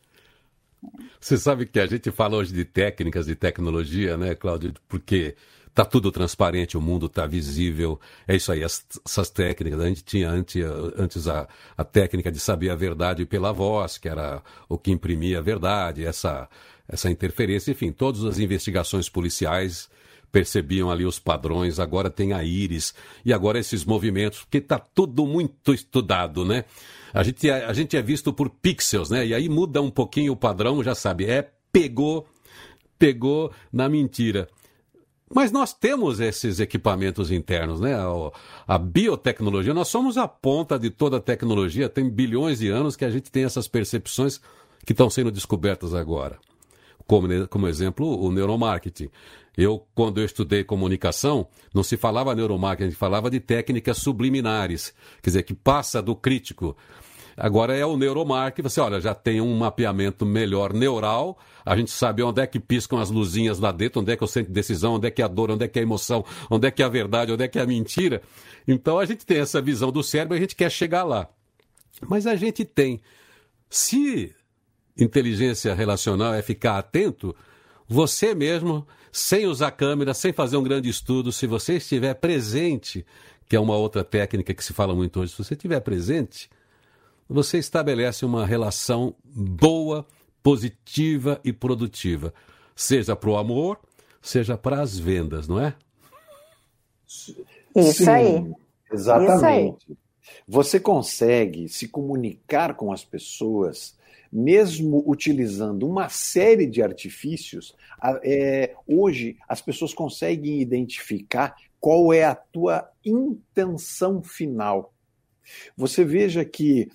Você sabe que a gente fala hoje de técnicas de tecnologia, né, Cláudio? Porque está tudo transparente, o mundo está visível. É isso aí, as, essas técnicas. A gente tinha antes, antes a, a técnica de saber a verdade pela voz, que era o que imprimia a verdade, essa, essa interferência. Enfim, todas as investigações policiais percebiam ali os padrões. Agora tem a íris e agora esses movimentos, porque está tudo muito estudado, né? A gente, a, a gente é visto por pixels, né? E aí muda um pouquinho o padrão, já sabe, é pegou, pegou na mentira. Mas nós temos esses equipamentos internos, né? A, a biotecnologia, nós somos a ponta de toda a tecnologia, tem bilhões de anos que a gente tem essas percepções que estão sendo descobertas agora. Como, como exemplo, o neuromarketing. Eu, quando eu estudei comunicação, não se falava neuromarketing, a gente falava de técnicas subliminares, quer dizer, que passa do crítico. Agora é o Neuromark, você, olha, já tem um mapeamento melhor neural, a gente sabe onde é que piscam as luzinhas lá dentro, onde é que é o centro de decisão, onde é que é a dor, onde é que é a emoção, onde é que é a verdade, onde é que é a mentira. Então a gente tem essa visão do cérebro e a gente quer chegar lá. Mas a gente tem, se inteligência relacional é ficar atento, você mesmo, sem usar câmera, sem fazer um grande estudo, se você estiver presente, que é uma outra técnica que se fala muito hoje, se você estiver presente, você estabelece uma relação boa, positiva e produtiva. Seja para o amor, seja para as vendas, não é? Isso Sim, aí. exatamente. Isso aí. Você consegue se comunicar com as pessoas, mesmo utilizando uma série de artifícios. É, hoje, as pessoas conseguem identificar qual é a tua intenção final. Você veja que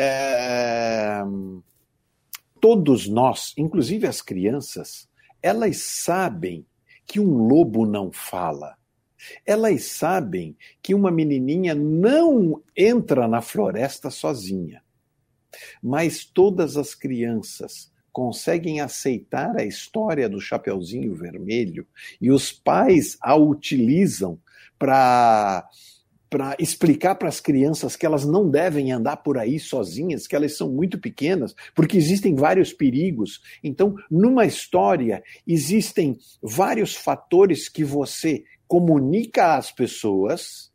é, todos nós, inclusive as crianças, elas sabem que um lobo não fala. Elas sabem que uma menininha não entra na floresta sozinha. Mas todas as crianças conseguem aceitar a história do Chapeuzinho Vermelho e os pais a utilizam para para explicar para as crianças que elas não devem andar por aí sozinhas, que elas são muito pequenas, porque existem vários perigos. Então, numa história, existem vários fatores que você comunica às pessoas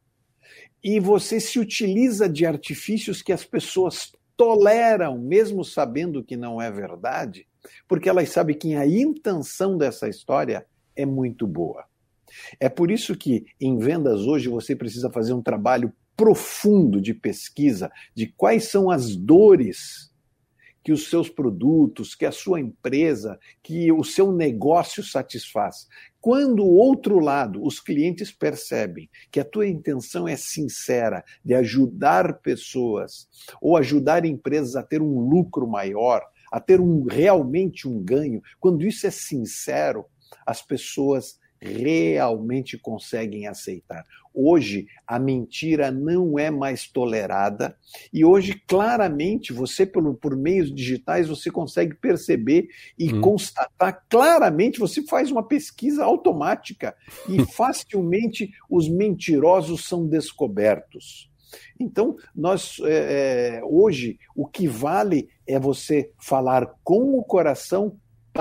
e você se utiliza de artifícios que as pessoas toleram, mesmo sabendo que não é verdade, porque elas sabem que a intenção dessa história é muito boa. É por isso que em vendas hoje você precisa fazer um trabalho profundo de pesquisa de quais são as dores que os seus produtos, que a sua empresa, que o seu negócio satisfaz. Quando o outro lado, os clientes percebem que a tua intenção é sincera de ajudar pessoas ou ajudar empresas a ter um lucro maior, a ter um, realmente um ganho, quando isso é sincero, as pessoas realmente conseguem aceitar. Hoje, a mentira não é mais tolerada e hoje, claramente, você, por, por meios digitais, você consegue perceber e hum. constatar claramente, você faz uma pesquisa automática e facilmente os mentirosos são descobertos. Então, nós, é, é, hoje, o que vale é você falar com o coração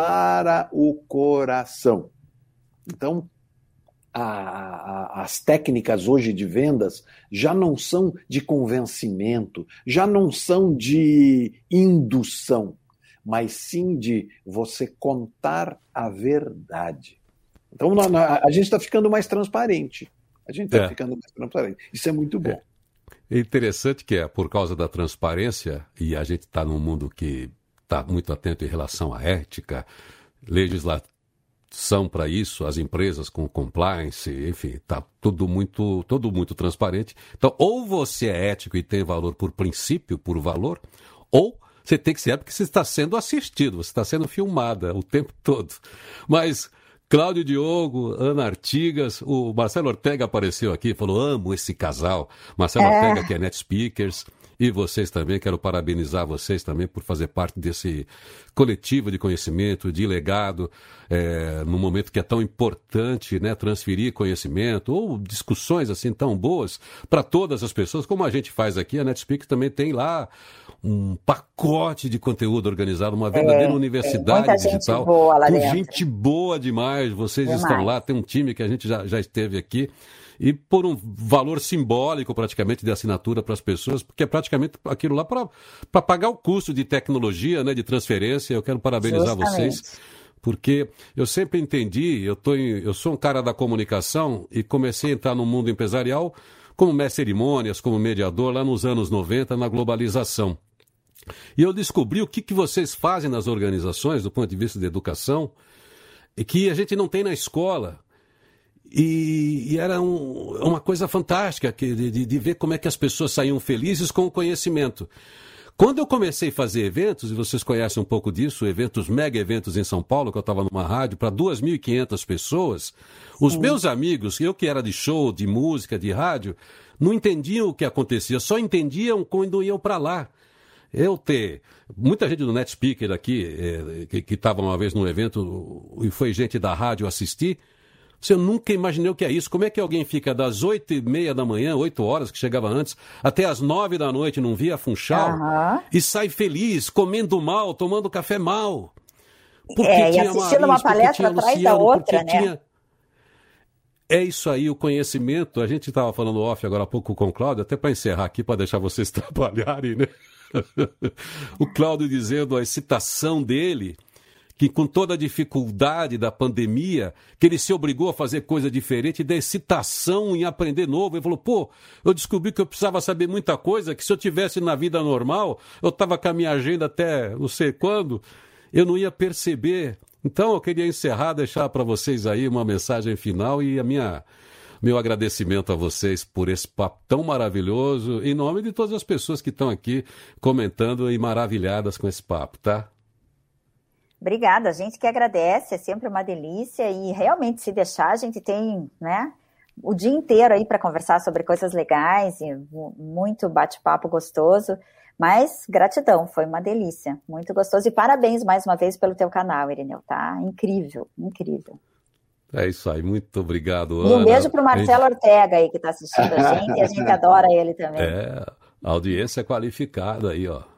para o coração. Então, a, a, as técnicas hoje de vendas já não são de convencimento, já não são de indução, mas sim de você contar a verdade. Então, a, a gente está ficando mais transparente. A gente está é. ficando mais transparente. Isso é muito bom. É interessante que é por causa da transparência, e a gente está num mundo que está muito atento em relação à ética, legislação, são para isso, as empresas com compliance, enfim, está tudo muito, tudo muito transparente. Então, ou você é ético e tem valor por princípio, por valor, ou você tem que ser porque você está sendo assistido, você está sendo filmada o tempo todo. Mas Cláudio Diogo, Ana Artigas, o Marcelo Ortega apareceu aqui, falou, amo esse casal. Marcelo é. Ortega, que é NetSpeakers, e vocês também, quero parabenizar vocês também por fazer parte desse coletivo de conhecimento, de legado, é, num momento que é tão importante, né, transferir conhecimento ou discussões assim tão boas para todas as pessoas, como a gente faz aqui. A NetSpeakers também tem lá um pacote de conteúdo organizado, uma verdadeira é, universidade tem digital. Gente boa lá com dentro. Gente boa demais, vocês demais. Estão lá, tem um time que a gente já, já esteve aqui. E por um valor simbólico praticamente de assinatura para as pessoas, porque é praticamente aquilo lá para pagar o custo de tecnologia, né, de transferência. Eu quero parabenizar Justamente. vocês, porque eu sempre entendi, eu, tô em, eu sou um cara da comunicação e comecei a entrar no mundo empresarial como mestre de cerimônias, como mediador lá nos anos noventa, na globalização. E eu descobri o que, que vocês fazem nas organizações, do ponto de vista de educação, e que a gente não tem na escola. E, e era um, uma coisa fantástica que, de, de ver como é que as pessoas saíam felizes com o conhecimento. Quando eu comecei a fazer eventos, e vocês conhecem um pouco disso, eventos, mega eventos em São Paulo, que eu estava numa rádio, para duas mil e quinhentas pessoas, os Sim. meus amigos, eu que era de show, de música, de rádio, não entendiam o que acontecia, só entendiam quando iam para lá. Eu ter... Muita gente do NetSpeaker aqui, é, que estava uma vez num evento, e foi gente da rádio assistir, eu nunca imaginei o que é isso. Como é que alguém fica das oito e meia da manhã, oito horas, que chegava antes, até as nove da noite, não via Funchal, uhum. e sai feliz, comendo mal, tomando café mal. Porque é, tinha e assistindo Maris, uma palestra atrás Luciano, da outra, né? Tinha... É isso aí, o conhecimento. A gente estava falando off agora há pouco com o Cláudio, até para encerrar aqui, para deixar vocês trabalharem, né? O Cláudio dizendo a excitação dele, que com toda a dificuldade da pandemia, que ele se obrigou a fazer coisa diferente, da excitação em aprender novo. Ele falou, pô, eu descobri que eu precisava saber muita coisa, que se eu tivesse na vida normal, eu estava com a minha agenda até não sei quando, eu não ia perceber. Então eu queria encerrar, deixar para vocês aí uma mensagem final e a minha... Meu agradecimento a vocês por esse papo tão maravilhoso, em nome de todas as pessoas que estão aqui comentando e maravilhadas com esse papo, tá? Obrigada, a gente que agradece, é sempre uma delícia e realmente se deixar a gente tem, né, o dia inteiro aí para conversar sobre coisas legais e muito bate-papo gostoso, mas gratidão, foi uma delícia, muito gostoso e parabéns mais uma vez pelo teu canal, Irineu, tá? Incrível, incrível. É isso aí, muito obrigado, Ana. E um beijo para o Marcelo gente... Ortega aí que está assistindo a gente, e a gente adora ele também. É, a audiência é qualificada aí, ó.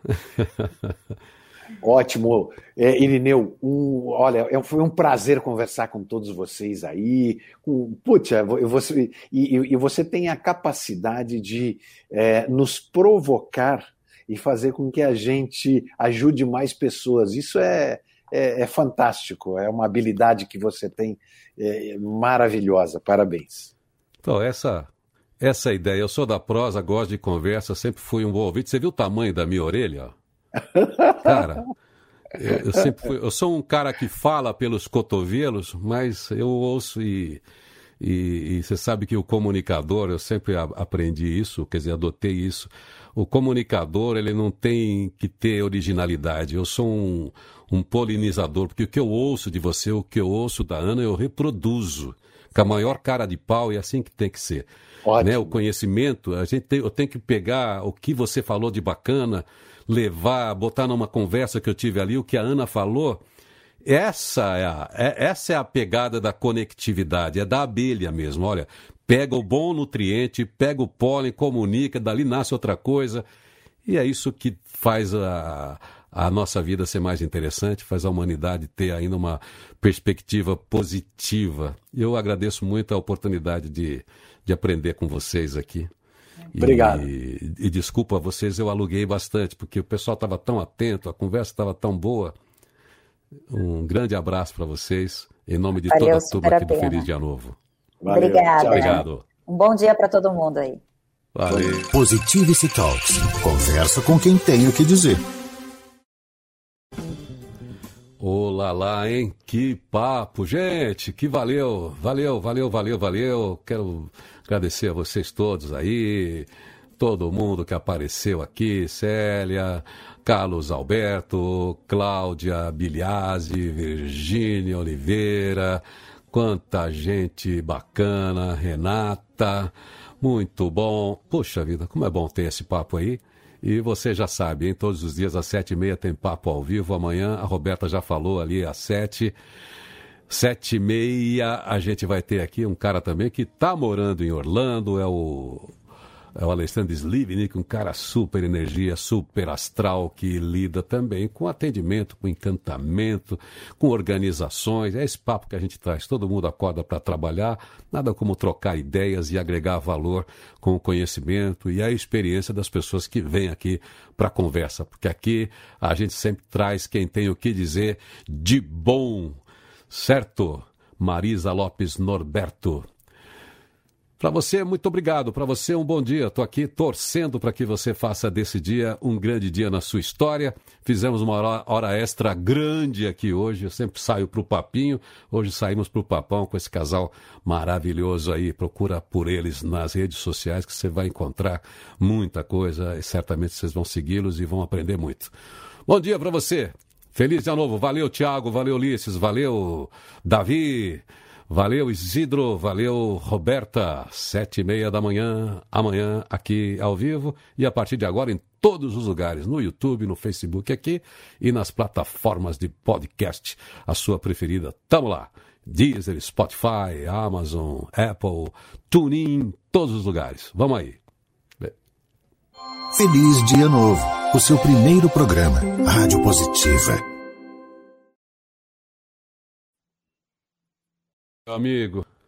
Ótimo. É, Irineu, um, olha, foi um prazer conversar com todos vocês aí. Com, putz, você, e, e você tem a capacidade de é, nos provocar e fazer com que a gente ajude mais pessoas. Isso é... É, é fantástico, é uma habilidade que você tem é, maravilhosa, parabéns. Então, essa, essa ideia, eu sou da prosa, gosto de conversa, sempre fui um bom ouvinte. Você viu o tamanho da minha orelha? Cara, eu, eu sempre fui, eu sou um cara que fala pelos cotovelos, mas eu ouço e, e, e você sabe que o comunicador, eu sempre a, aprendi isso, quer dizer, adotei isso. O comunicador, ele não tem que ter originalidade. Eu sou um, um polinizador, porque o que eu ouço de você, o que eu ouço da Ana, eu reproduzo. Com a maior cara de pau, e é assim que tem que ser. Né? O conhecimento, a gente tem, eu tenho que pegar o que você falou de bacana, levar, botar numa conversa que eu tive ali, o que a Ana falou. Essa é a, é, essa é a pegada da conectividade, é da abelha mesmo. Olha, pega o bom nutriente, pega o pólen, comunica, dali nasce outra coisa. E é isso que faz a, a nossa vida ser mais interessante, faz a humanidade ter ainda uma perspectiva positiva. Eu agradeço muito a oportunidade de, de aprender com vocês aqui. Obrigado. E, e desculpa a vocês, eu aluguei bastante, porque o pessoal estava tão atento, a conversa estava tão boa. Um grande abraço para vocês, em nome de Valeu, toda a turma aqui do pena. Feliz Dia Novo. Valeu. Obrigada. Obrigado. Um bom dia para todo mundo aí. Valeu. Positivity Talks. Conversa com quem tem o que dizer. Olá lá, hein? Que papo, gente, que valeu, valeu, valeu, valeu, valeu. Quero agradecer a vocês todos aí, todo mundo que apareceu aqui, Célia, Carlos Alberto, Cláudia Biliazzi, Virgínia Oliveira, quanta gente bacana, Renata, muito bom. Puxa vida, como é bom ter esse papo aí. E você já sabe, hein? Todos os dias às sete e meia tem papo ao vivo. Amanhã a Roberta já falou ali às sete. Sete e meia a gente vai ter aqui um cara também que está morando em Orlando, é o, é o Alexandre Slivnik, um cara super energia, super astral, que lida também com atendimento, com encantamento, com organizações. É esse papo que a gente traz. Todo mundo acorda para trabalhar, nada como trocar ideias e agregar valor com o conhecimento e a experiência das pessoas que vêm aqui para a conversa, porque aqui a gente sempre traz quem tem o que dizer de bom. Certo? Marisa Lopes Norberto. Para você, muito obrigado. Para você, um bom dia. Estou aqui torcendo para que você faça desse dia um grande dia na sua história. Fizemos uma hora, hora extra grande aqui hoje. Eu sempre saio para o papinho. Hoje saímos para o papão com esse casal maravilhoso aí. Procura por eles nas redes sociais que você vai encontrar muita coisa e certamente vocês vão segui-los e vão aprender muito. Bom dia para você. Feliz Dia Novo. Valeu, Tiago. Valeu, Ulisses. Valeu, Davi. Valeu, Isidro. Valeu, Roberta. Sete e meia da manhã, amanhã aqui ao vivo e a partir de agora em todos os lugares, no YouTube, no Facebook aqui e nas plataformas de podcast, a sua preferida. Tamo lá. Deezer, Spotify, Amazon, Apple, TuneIn, todos os lugares. Vamos aí. Feliz Dia Novo, o seu primeiro programa, Rádio Positiva. Amigo,